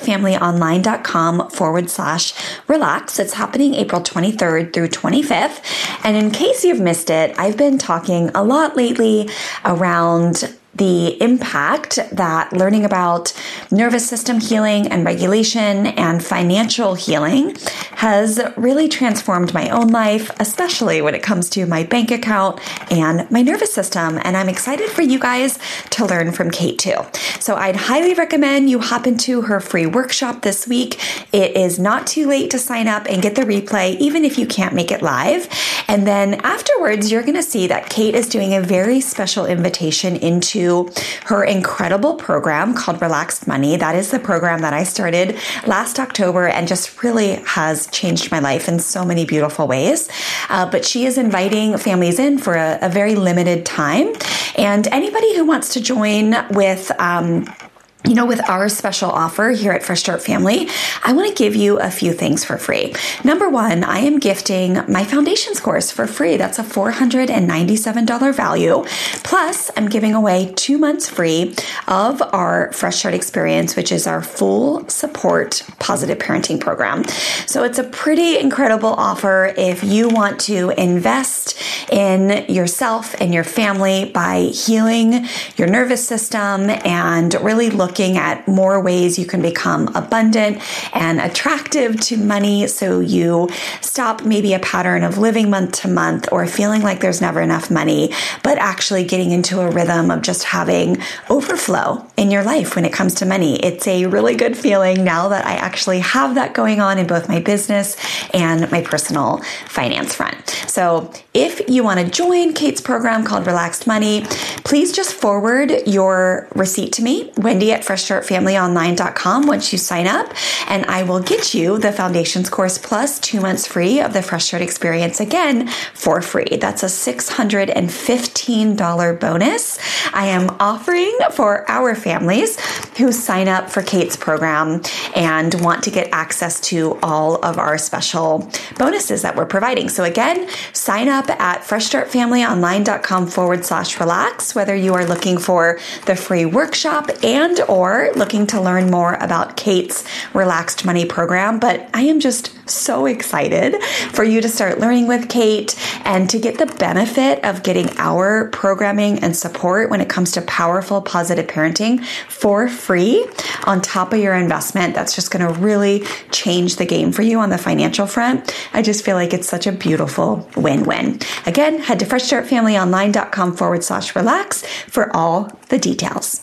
Speaker 1: freshstartfamilyonline.com/relax. It's happening April 23rd through 25th. And in case you've missed it, I've been talking a lot lately around the impact that learning about nervous system healing and regulation and financial healing has really transformed my own life, especially when it comes to my bank account and my nervous system. And I'm excited for you guys to learn from Kate too. So I'd highly recommend you hop into her free workshop this week. It is not too late to sign up and get the replay, even if you can't make it live. And then afterwards, you're going to see that Kate is doing a very special invitation into her incredible program called Relaxed Money. That is the program that I started last October and just really has changed my life in so many beautiful ways. But she is inviting families in for a very limited time. And anybody who wants to join with with our special offer here at Fresh Start Family, I want to give you a few things for free. Number one, I am gifting my foundations course for free. That's a $497 value. Plus, I'm giving away 2 months free of our Fresh Start experience, which is our full support positive parenting program. So it's a pretty incredible offer if you want to invest in yourself and your family by healing your nervous system and really looking at more ways you can become abundant and attractive to money, so you stop maybe a pattern of living month to month or feeling like there's never enough money, but actually getting into a rhythm of just having overflow in your life when it comes to money. It's a really good feeling now that I actually have that going on in both my business and my personal finance front. So if you want to join Kate's program called Relaxed Money, please just forward your receipt to me, Wendy at freshstartfamilyonline.com, once you sign up, and I will get you the foundations course plus 2 months free of the Fresh Start experience, again, for free. That's a $615 bonus I am offering for our families who sign up for Kate's program and want to get access to all of our special bonuses that we're providing. So again, sign up at freshstartfamilyonline.com/relax, whether you are looking for the free workshop and or looking to learn more about Kate's Relaxed Money program. But I am just so excited for you to start learning with Kate and to get the benefit of getting our programming and support when it comes to powerful, positive parenting for free on top of your investment. That's just going to really change the game for you on the financial front. I just feel like it's such a beautiful win-win. Again, head to freshstartfamilyonline.com/relax for all the details.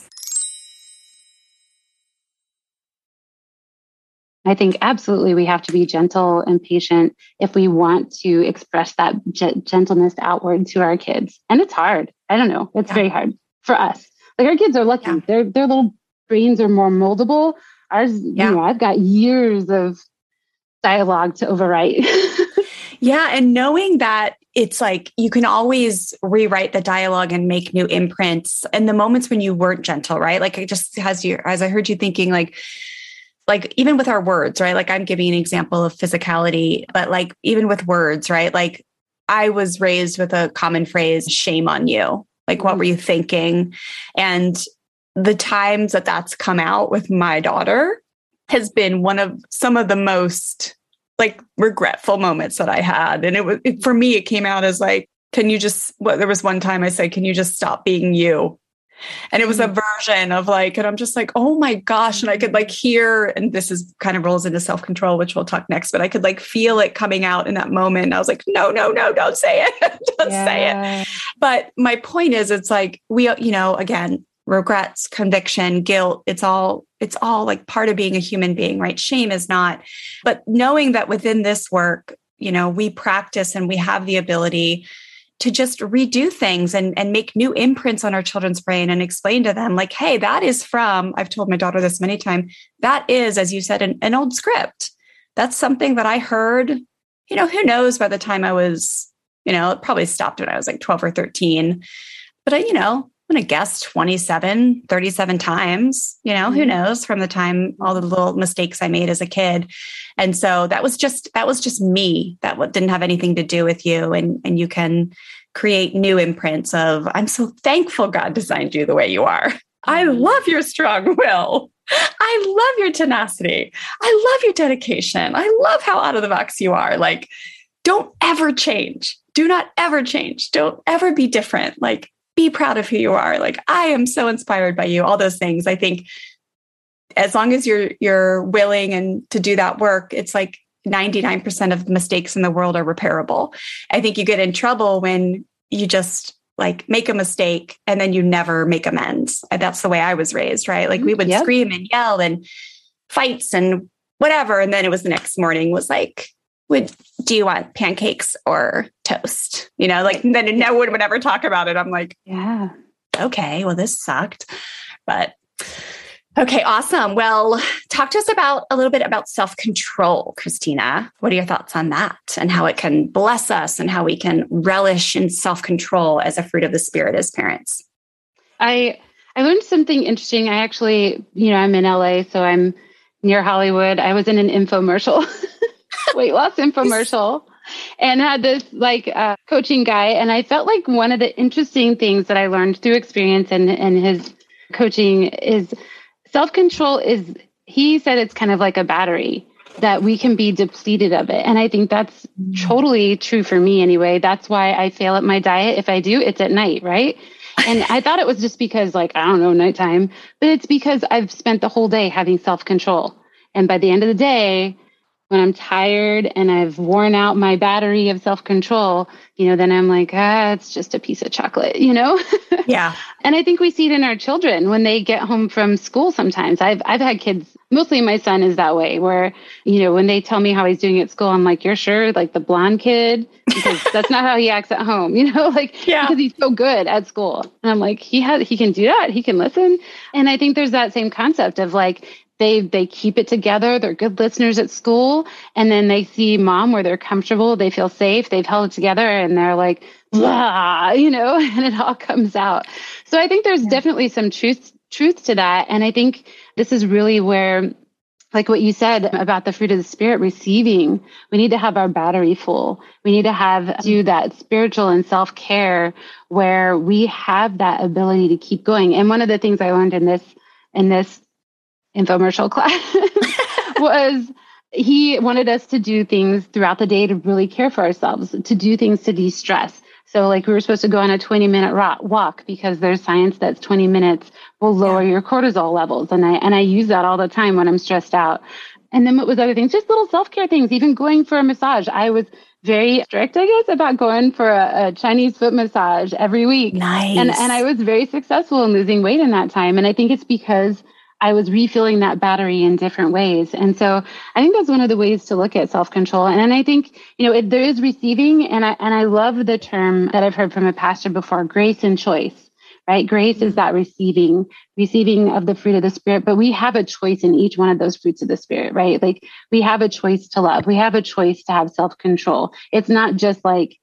Speaker 3: I think absolutely we have to be gentle and patient if we want to express that gentleness outward to our kids. And it's hard. I don't know. It's very hard for us. Like, our kids are lucky. Their little brains are more moldable. Ours, you know, I've got years of dialogue to overwrite.
Speaker 1: Yeah. And knowing that it's like you can always rewrite the dialogue and make new imprints. And the moments when you weren't gentle, right? Like, it just has you, as I heard you thinking, like even with our words, right? Like, I'm giving an example of physicality, but like even with words, right? Like, I was raised with a common phrase, shame on you. Like, what were you thinking? And the times that that's come out with my daughter has been some of the most like regretful moments that I had. And for me, it came out as like, there was one time I said, can you just stop being you? And it was a version of like, and I'm just like, oh my gosh. And I could like hear, and this is kind of rolls into self-control, which we'll talk next, but I could like feel it coming out in that moment. And I was like, no, don't say it. Don't say it. But my point is, it's like, again, regrets, conviction, guilt, it's all like part of being a human being, right? Shame is not, but knowing that within this work, we practice and we have the ability to just redo things and make new imprints on our children's brain and explain to them like, hey, that is from, I've told my daughter this many times, that is, as you said, an old script. That's something that I heard, who knows, by the time I was, it probably stopped when I was like 12 or 13, but I'm going to guess 37 times, who knows, from the time all the little mistakes I made as a kid. And so that was just me. That didn't have anything to do with you. And you can create new imprints of, I'm so thankful God designed you the way you are. I love your strong will. I love your tenacity. I love your dedication. I love how out of the box you are. Like, don't ever change. Do not ever change. Don't ever be different. Like, be proud of who you are. Like, I am so inspired by you. All those things. I think as long as you're willing and to do that work, it's like 99% of mistakes in the world are repairable. I think you get in trouble when you just like make a mistake and then you never make amends. That's the way I was raised, right? Like, we would scream and yell and fights and whatever. And then it was the next morning was like, do you want pancakes or toast? Then no one would ever talk about it. I'm like, yeah, okay, well, this sucked, but okay, awesome. Well, talk to us a little bit about self-control, Christina. What are your thoughts on that and how it can bless us and how we can relish in self-control as a fruit of the Spirit as parents?
Speaker 3: I learned something interesting. I actually, I'm in LA, so I'm near Hollywood. I was in an infomercial. Weight loss infomercial, and had this coaching guy. And I felt like one of the interesting things that I learned through experience and his coaching is self-control he said it's kind of like a battery that we can be depleted of it. And I think that's totally true for me anyway. That's why I fail at my diet. If I do, it's at night, right? And I thought it was just because nighttime, but it's because I've spent the whole day having self-control. And by the end of the day, when I'm tired and I've worn out my battery of self-control, then I'm like, it's just a piece of chocolate, Yeah. And I think we see it in our children when they get home from school sometimes. I've had kids, mostly my son is that way, where, when they tell me how he's doing at school, I'm like, you're sure? Like the blonde kid? Because that's not how he acts at home, because he's so good at school. And I'm like, he can do that. He can listen. And I think there's that same concept of like, they keep it together. They're good listeners at school. And then they see mom where they're comfortable. They feel safe. They've held it together and they're like, blah, and it all comes out. So I think there's definitely some truth to that. And I think this is really where, like what you said about the fruit of the Spirit, receiving, we need to have our battery full. We need to do that spiritual and self-care where we have that ability to keep going. And one of the things I learned in this infomercial class he wanted us to do things throughout the day to really care for ourselves, to do things to de-stress. So like we were supposed to go on a 20-minute walk because there's science that's 20 minutes will lower your cortisol levels. And I use that all the time when I'm stressed out. And then what was other things? Just little self-care things, even going for a massage. I was very strict, I guess, about going for a Chinese foot massage every week.
Speaker 1: Nice.
Speaker 3: And I was very successful in losing weight in that time. And I think it's because I was refilling that battery in different ways. And so I think that's one of the ways to look at self-control. And I think, there is receiving, and I love the term that I've heard from a pastor before, grace and choice, right? Grace is that receiving of the fruit of the Spirit, but we have a choice in each one of those fruits of the Spirit, right? Like we have a choice to love. We have a choice to have self-control. It's not just like,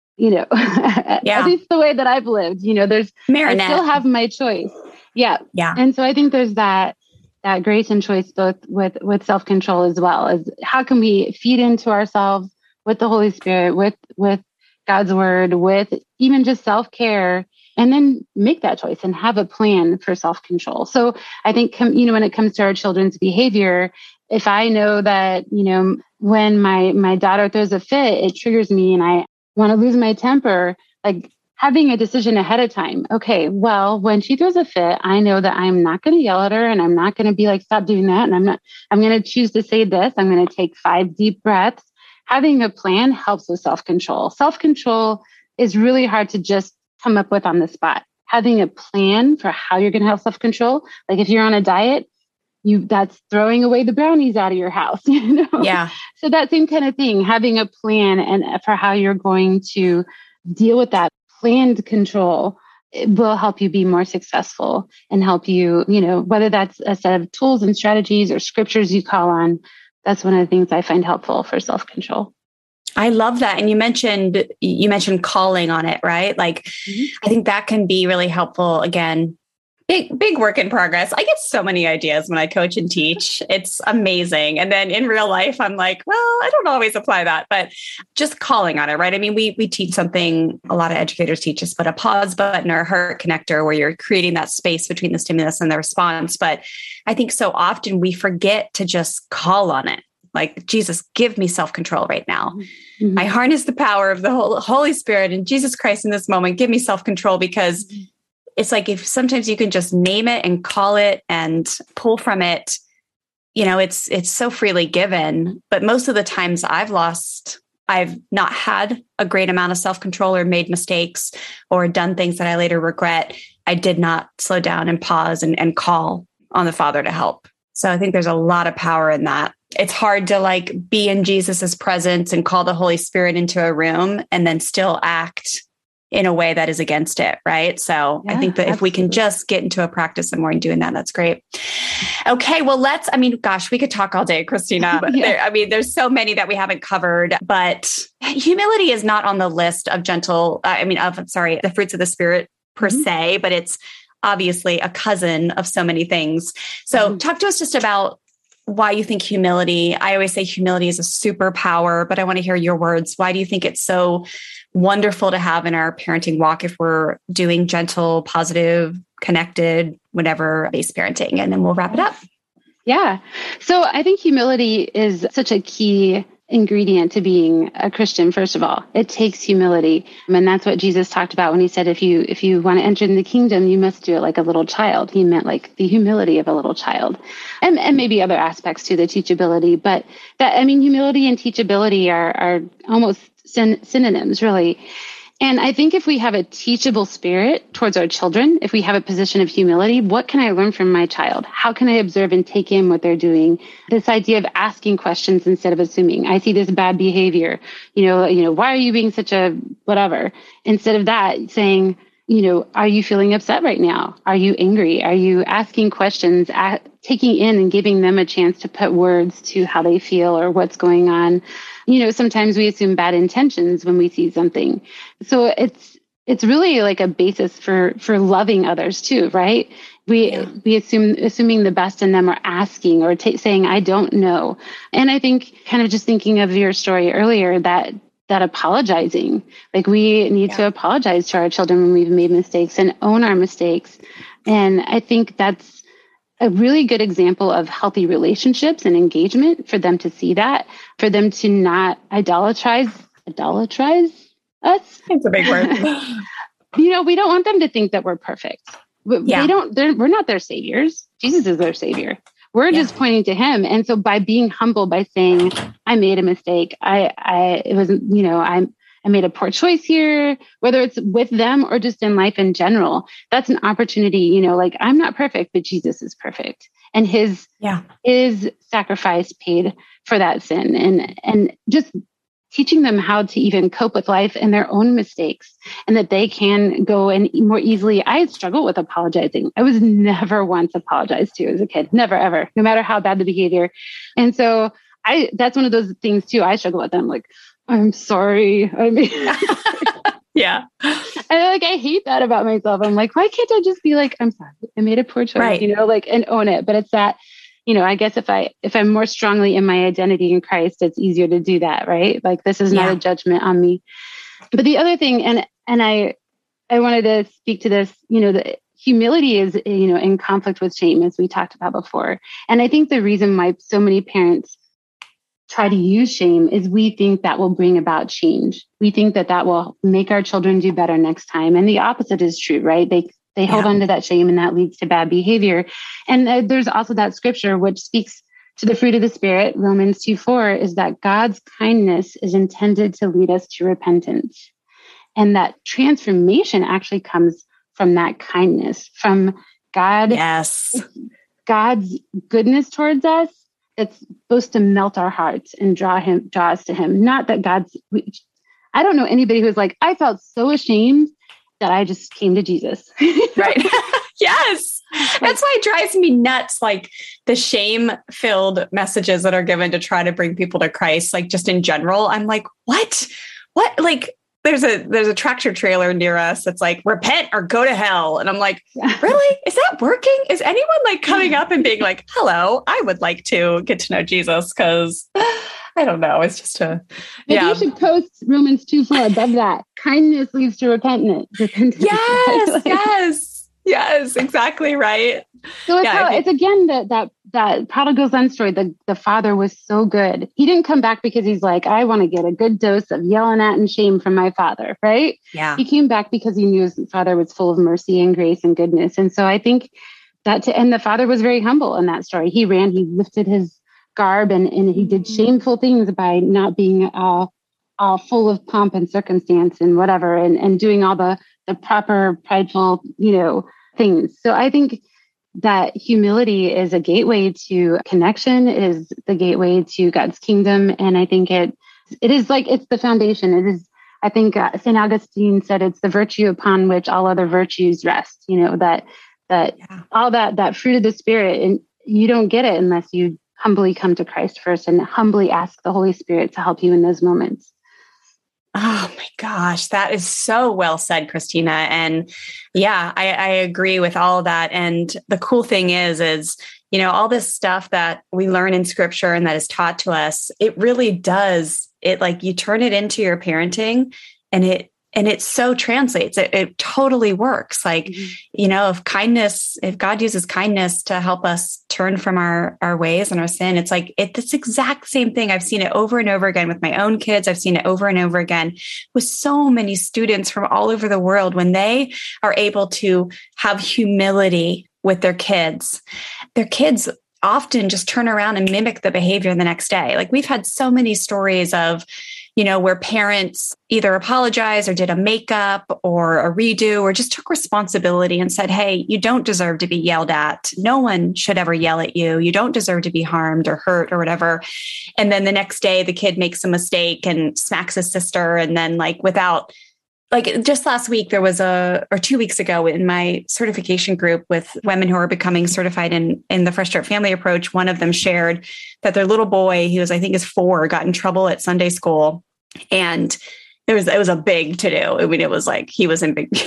Speaker 3: at least the way that I've lived, there's,
Speaker 1: Marinette.
Speaker 3: I still have my choice. Yeah. And so I think there's that grace and choice both with self-control as well as how can we feed into ourselves with the Holy Spirit, with God's word, with even just self-care, and then make that choice and have a plan for self-control. So I think, when it comes to our children's behavior, if I know that, when my daughter throws a fit, it triggers me and I want to lose my temper, like having a decision ahead of time. Okay, well, when she throws a fit, I know that I'm not going to yell at her and I'm not going to be like, stop doing that. And I'm going to choose to say this. I'm going to take 5 deep breaths. Having a plan helps with self-control. Self-control is really hard to just come up with on the spot. Having a plan for how you're going to have self-control. Like if you're on a diet, that's throwing away the brownies out of your house,
Speaker 1: Yeah.
Speaker 3: So that same kind of thing, having a plan and for how you're going to deal with that planned control, it will help you be more successful and help you, whether that's a set of tools and strategies or scriptures you call on. That's one of the things I find helpful for self-control.
Speaker 1: I love that. And you mentioned calling on it, right? Like, I think that can be really helpful. Again, big work in progress. I get so many ideas when I coach and teach. It's amazing. And then in real life, I'm like, well, I don't always apply that, but just calling on it, right? I mean, we teach something a lot of educators teach us, but a pause button or a heart connector where you're creating that space between the stimulus and the response. But I think so often we forget to just call on it. Like, Jesus, give me self-control right now. Mm-hmm. I harness the power of the Holy Spirit and Jesus Christ in this moment. Give me self-control, because it's like if sometimes you can just name it and call it and pull from it, it's so freely given. But most of the times I've not had a great amount of self-control or made mistakes or done things that I later regret. I did not slow down and pause and call on the Father to help. So I think there's a lot of power in that. It's hard to be in Jesus's presence and call the Holy Spirit into a room and then still act in a way that is against it. Right. So I think that if we can just get into a practice and more in doing that, that's great. Okay. Well, we could talk all day, Christina. There's so many that we haven't covered, but humility is not on the list of the fruits of the Spirit per se, but it's obviously a cousin of so many things. So talk to us just about why you think humility. I always say humility is a superpower, but I want to hear your words. Why do you think it's so wonderful to have in our parenting walk if we're doing gentle, positive, connected, whatever based parenting? And then we'll wrap it up.
Speaker 3: Yeah. So I think humility is such a key ingredient to being a Christian. First of all, it takes humility. And that's what Jesus talked about when he said, if you want to enter in the kingdom, you must do it like a little child. He meant like the humility of a little child, and maybe other aspects to the teachability. But humility and teachability are almost synonyms, really. And I think if we have a teachable spirit towards our children, if we have a position of humility, what can I learn from my child? How can I observe and take in what they're doing? This idea of asking questions instead of assuming. I see this bad behavior. Why are you being such a whatever? Instead of that, saying, are you feeling upset right now? Are you angry? Are you asking questions, taking in and giving them a chance to put words to how they feel or what's going on? Sometimes we assume bad intentions when we see something. So it's really like a basis for loving others too, right? We assuming the best in them or asking or saying, I don't know. And I think kind of just thinking of your story earlier, that apologizing, like we need to apologize to our children when we've made mistakes and own our mistakes. And I think that's a really good example of healthy relationships and engagement for them to see that, for them to not idolatrize us.
Speaker 1: It's a big word.
Speaker 3: We don't want them to think that we're perfect.
Speaker 1: Yeah.
Speaker 3: We're not their saviors. Jesus is their savior. We're just pointing to him. And so by being humble, by saying, I made a mistake. I made a poor choice here, whether it's with them or just in life in general, that's an opportunity, like I'm not perfect, but Jesus is perfect. And his sacrifice paid for that sin, and just teaching them how to even cope with life and their own mistakes, and that they can go and more easily. I struggle with apologizing. I was never once apologized to as a kid, never, ever, no matter how bad the behavior. And so that's one of those things too. I struggle with them. Like, I'm sorry. I mean,
Speaker 1: yeah.
Speaker 3: And I hate that about myself. I'm like, why can't I just be like, I'm sorry, I made a poor choice,
Speaker 1: right.
Speaker 3: And own it. But it's that, I guess if I'm more strongly in my identity in Christ, it's easier to do that, right? Like, this is not a judgment on me. But the other thing, and I wanted to speak to this, the humility is, in conflict with shame, as we talked about before. And I think the reason why so many parents try to use shame is we think that will bring about change. We think that will make our children do better next time. And the opposite is true, right? They hold on to that shame, and that leads to bad behavior. And there's also that scripture which speaks to the fruit of the Spirit, Romans 2:4, is that God's kindness is intended to lead us to repentance. And that transformation actually comes from that kindness, from God.
Speaker 1: Yes.
Speaker 3: God's goodness towards us. It's supposed to melt our hearts and draw us to him. Not that I don't know anybody who's like, I felt so ashamed that I just came to Jesus.
Speaker 1: Right. Yes. That's why it drives me nuts. Like the shame-filled messages that are given to try to bring people to Christ, like just in general, I'm like, what? Like there's a tractor trailer near us that's like, repent or go to hell. And I'm like, really? Is that working? Is anyone like coming up and being like, hello, I would like to get to know Jesus? Because I don't know. It's just
Speaker 3: Maybe you should post Romans 2:4 above that. Kindness leads to repentance.
Speaker 1: Yes, exactly right.
Speaker 3: So it's again that prodigal son story. The father was so good. He didn't come back because he's like, I want to get a good dose of yelling at and shame from my father, right?
Speaker 1: Yeah.
Speaker 3: He came back because he knew his father was full of mercy and grace and goodness. And so I think and the father was very humble in that story. He lifted his garb and he did shameful things by not being all full of pomp and circumstance and whatever, and doing all the proper prideful, things. So I think that humility is a gateway to connection, is the gateway to God's kingdom. And I think it is like, it's the foundation. It is, I think St. Augustine said, it's the virtue upon which all other virtues rest, that all that fruit of the Spirit, and you don't get it unless you humbly come to Christ first and humbly ask the Holy Spirit to help you in those moments.
Speaker 1: Oh my gosh, that is so well said, Christina. And yeah, I agree with all of that. And the cool thing is, all this stuff that we learn in scripture and that is taught to us, it really does. It like you turn it into your parenting and it so translates. It totally works. Like, if God uses kindness to help us turn from our ways and our sin, it's like this exact same thing. I've seen it over and over again with my own kids. I've seen it over and over again with so many students from all over the world. When they are able to have humility with their kids often just turn around and mimic the behavior the next day. Like we've had so many stories of, where parents either apologized or did a makeup or a redo or just took responsibility and said, hey, you don't deserve to be yelled at. No one should ever yell at you. You don't deserve to be harmed or hurt or whatever. And then the next day, the kid makes a mistake and smacks his sister. And then just last week, there was or 2 weeks ago in my certification group with women who are becoming certified in the Fresh Start Family Approach, one of them shared that their little boy, he was, I think is 4, got in trouble at Sunday school. And It was a big to do. I mean, it was like he was in big,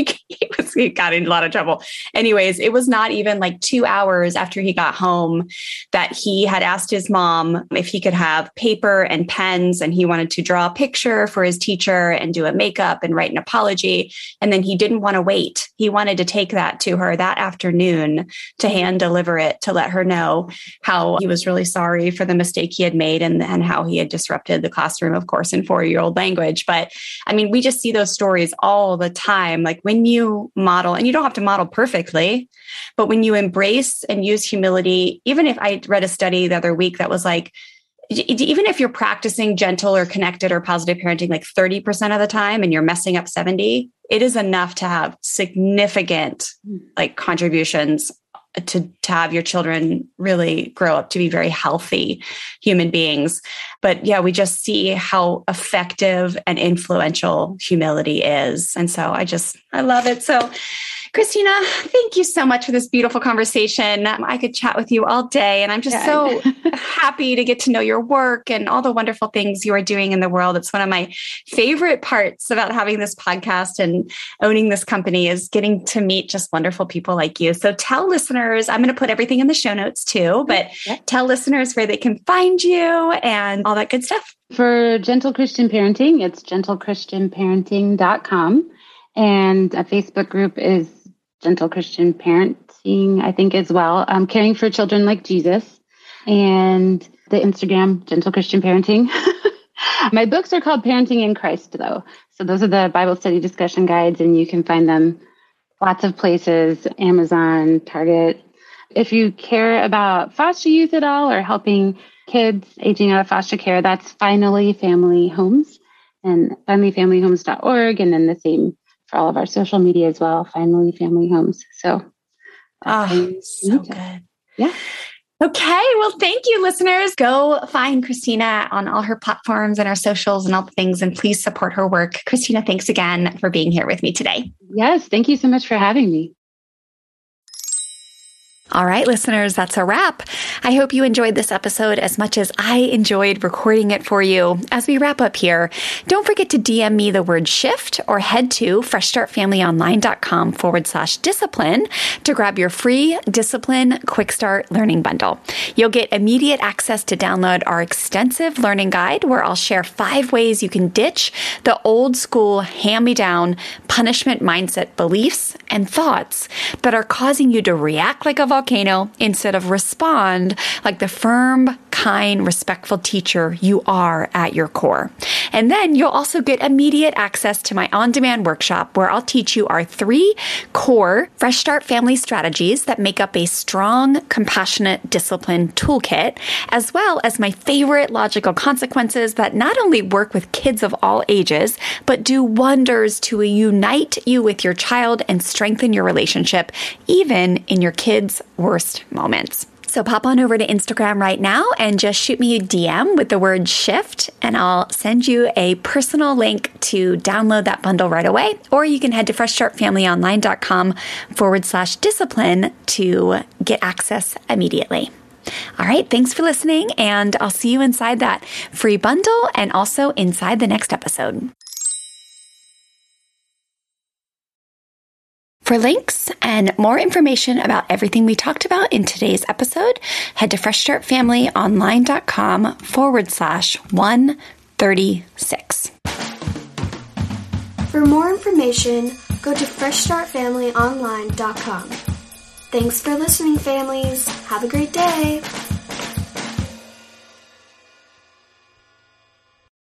Speaker 1: he got in a lot of trouble. Anyways, it was not even like 2 hours after he got home that he had asked his mom if he could have paper and pens, and he wanted to draw a picture for his teacher and do a makeup and write an apology. And then he didn't want to wait. He wanted to take that to her that afternoon to hand deliver it, to let her know how he was really sorry for the mistake he had made and how he had disrupted the classroom, of course, in 4-year-old language. But I mean, we just see those stories all the time. Like when you model, and you don't have to model perfectly, but when you embrace and use humility, even if I read a study the other week that was like, even if you're practicing gentle or connected or positive parenting like 30% of the time and you're messing up 70, it is enough to have significant like contributions to have your children really grow up to be very healthy human beings. But yeah, we just see how effective and influential humility is. And so I love it. So Christina, thank you so much for this beautiful conversation. I could chat with you all day, and I'm just so happy to get to know your work and all the wonderful things you are doing in the world. It's one of my favorite parts about having this podcast and owning this company is getting to meet just wonderful people like you. So tell listeners, I'm going to put everything in the show notes too, but tell listeners where they can find you and all that good stuff.
Speaker 3: For Gentle Christian Parenting, it's gentlechristianparenting.com. And a Facebook group is Gentle Christian Parenting, I think, as well. Caring for Children Like Jesus. And the Instagram, Gentle Christian Parenting. My books are called Parenting in Christ, though. So those are the Bible study discussion guides, and you can find them lots of places, Amazon, Target. If you care about foster youth at all or helping kids aging out of foster care, that's Finally Family Homes and finallyfamilyhomes.org. And then the same for all of our social media as well, Finally Family Homes. So,
Speaker 1: so good.
Speaker 3: Yeah.
Speaker 1: Okay. Well, thank you, listeners. Go find Christina on all her platforms and our socials and all the things, and please support her work. Christina, thanks again for being here with me today.
Speaker 3: Yes. Thank you so much for having me.
Speaker 1: All right, listeners, that's a wrap. I hope you enjoyed this episode as much as I enjoyed recording it for you. As we wrap up here, don't forget to DM me the word shift or head to freshstartfamilyonline.com/discipline to grab your free Discipline Quick Start Learning Bundle. You'll get immediate access to download our extensive learning guide where I'll share 5 ways you can ditch the old school hand-me-down punishment mindset beliefs and thoughts that are causing you to react like a volcano instead of respond like the firm, kind, respectful teacher you are at your core. And then you'll also get immediate access to my on-demand workshop where I'll teach you our 3 core Fresh Start Family strategies that make up a strong, compassionate discipline toolkit, as well as my favorite logical consequences that not only work with kids of all ages, but do wonders to unite you with your child and strengthen your relationship, even in your kids' worst moments. So pop on over to Instagram right now and just shoot me a DM with the word shift, and I'll send you a personal link to download that bundle right away. Or you can head to freshstartfamilyonline.com/discipline to get access immediately. All right. Thanks for listening, and I'll see you inside that free bundle and also inside the next episode. For links and more information about everything we talked about in today's episode, head to freshstartfamily.online.com/136.
Speaker 2: For more information, go to freshstartfamilyonline.com. Thanks for listening, families. Have a great day.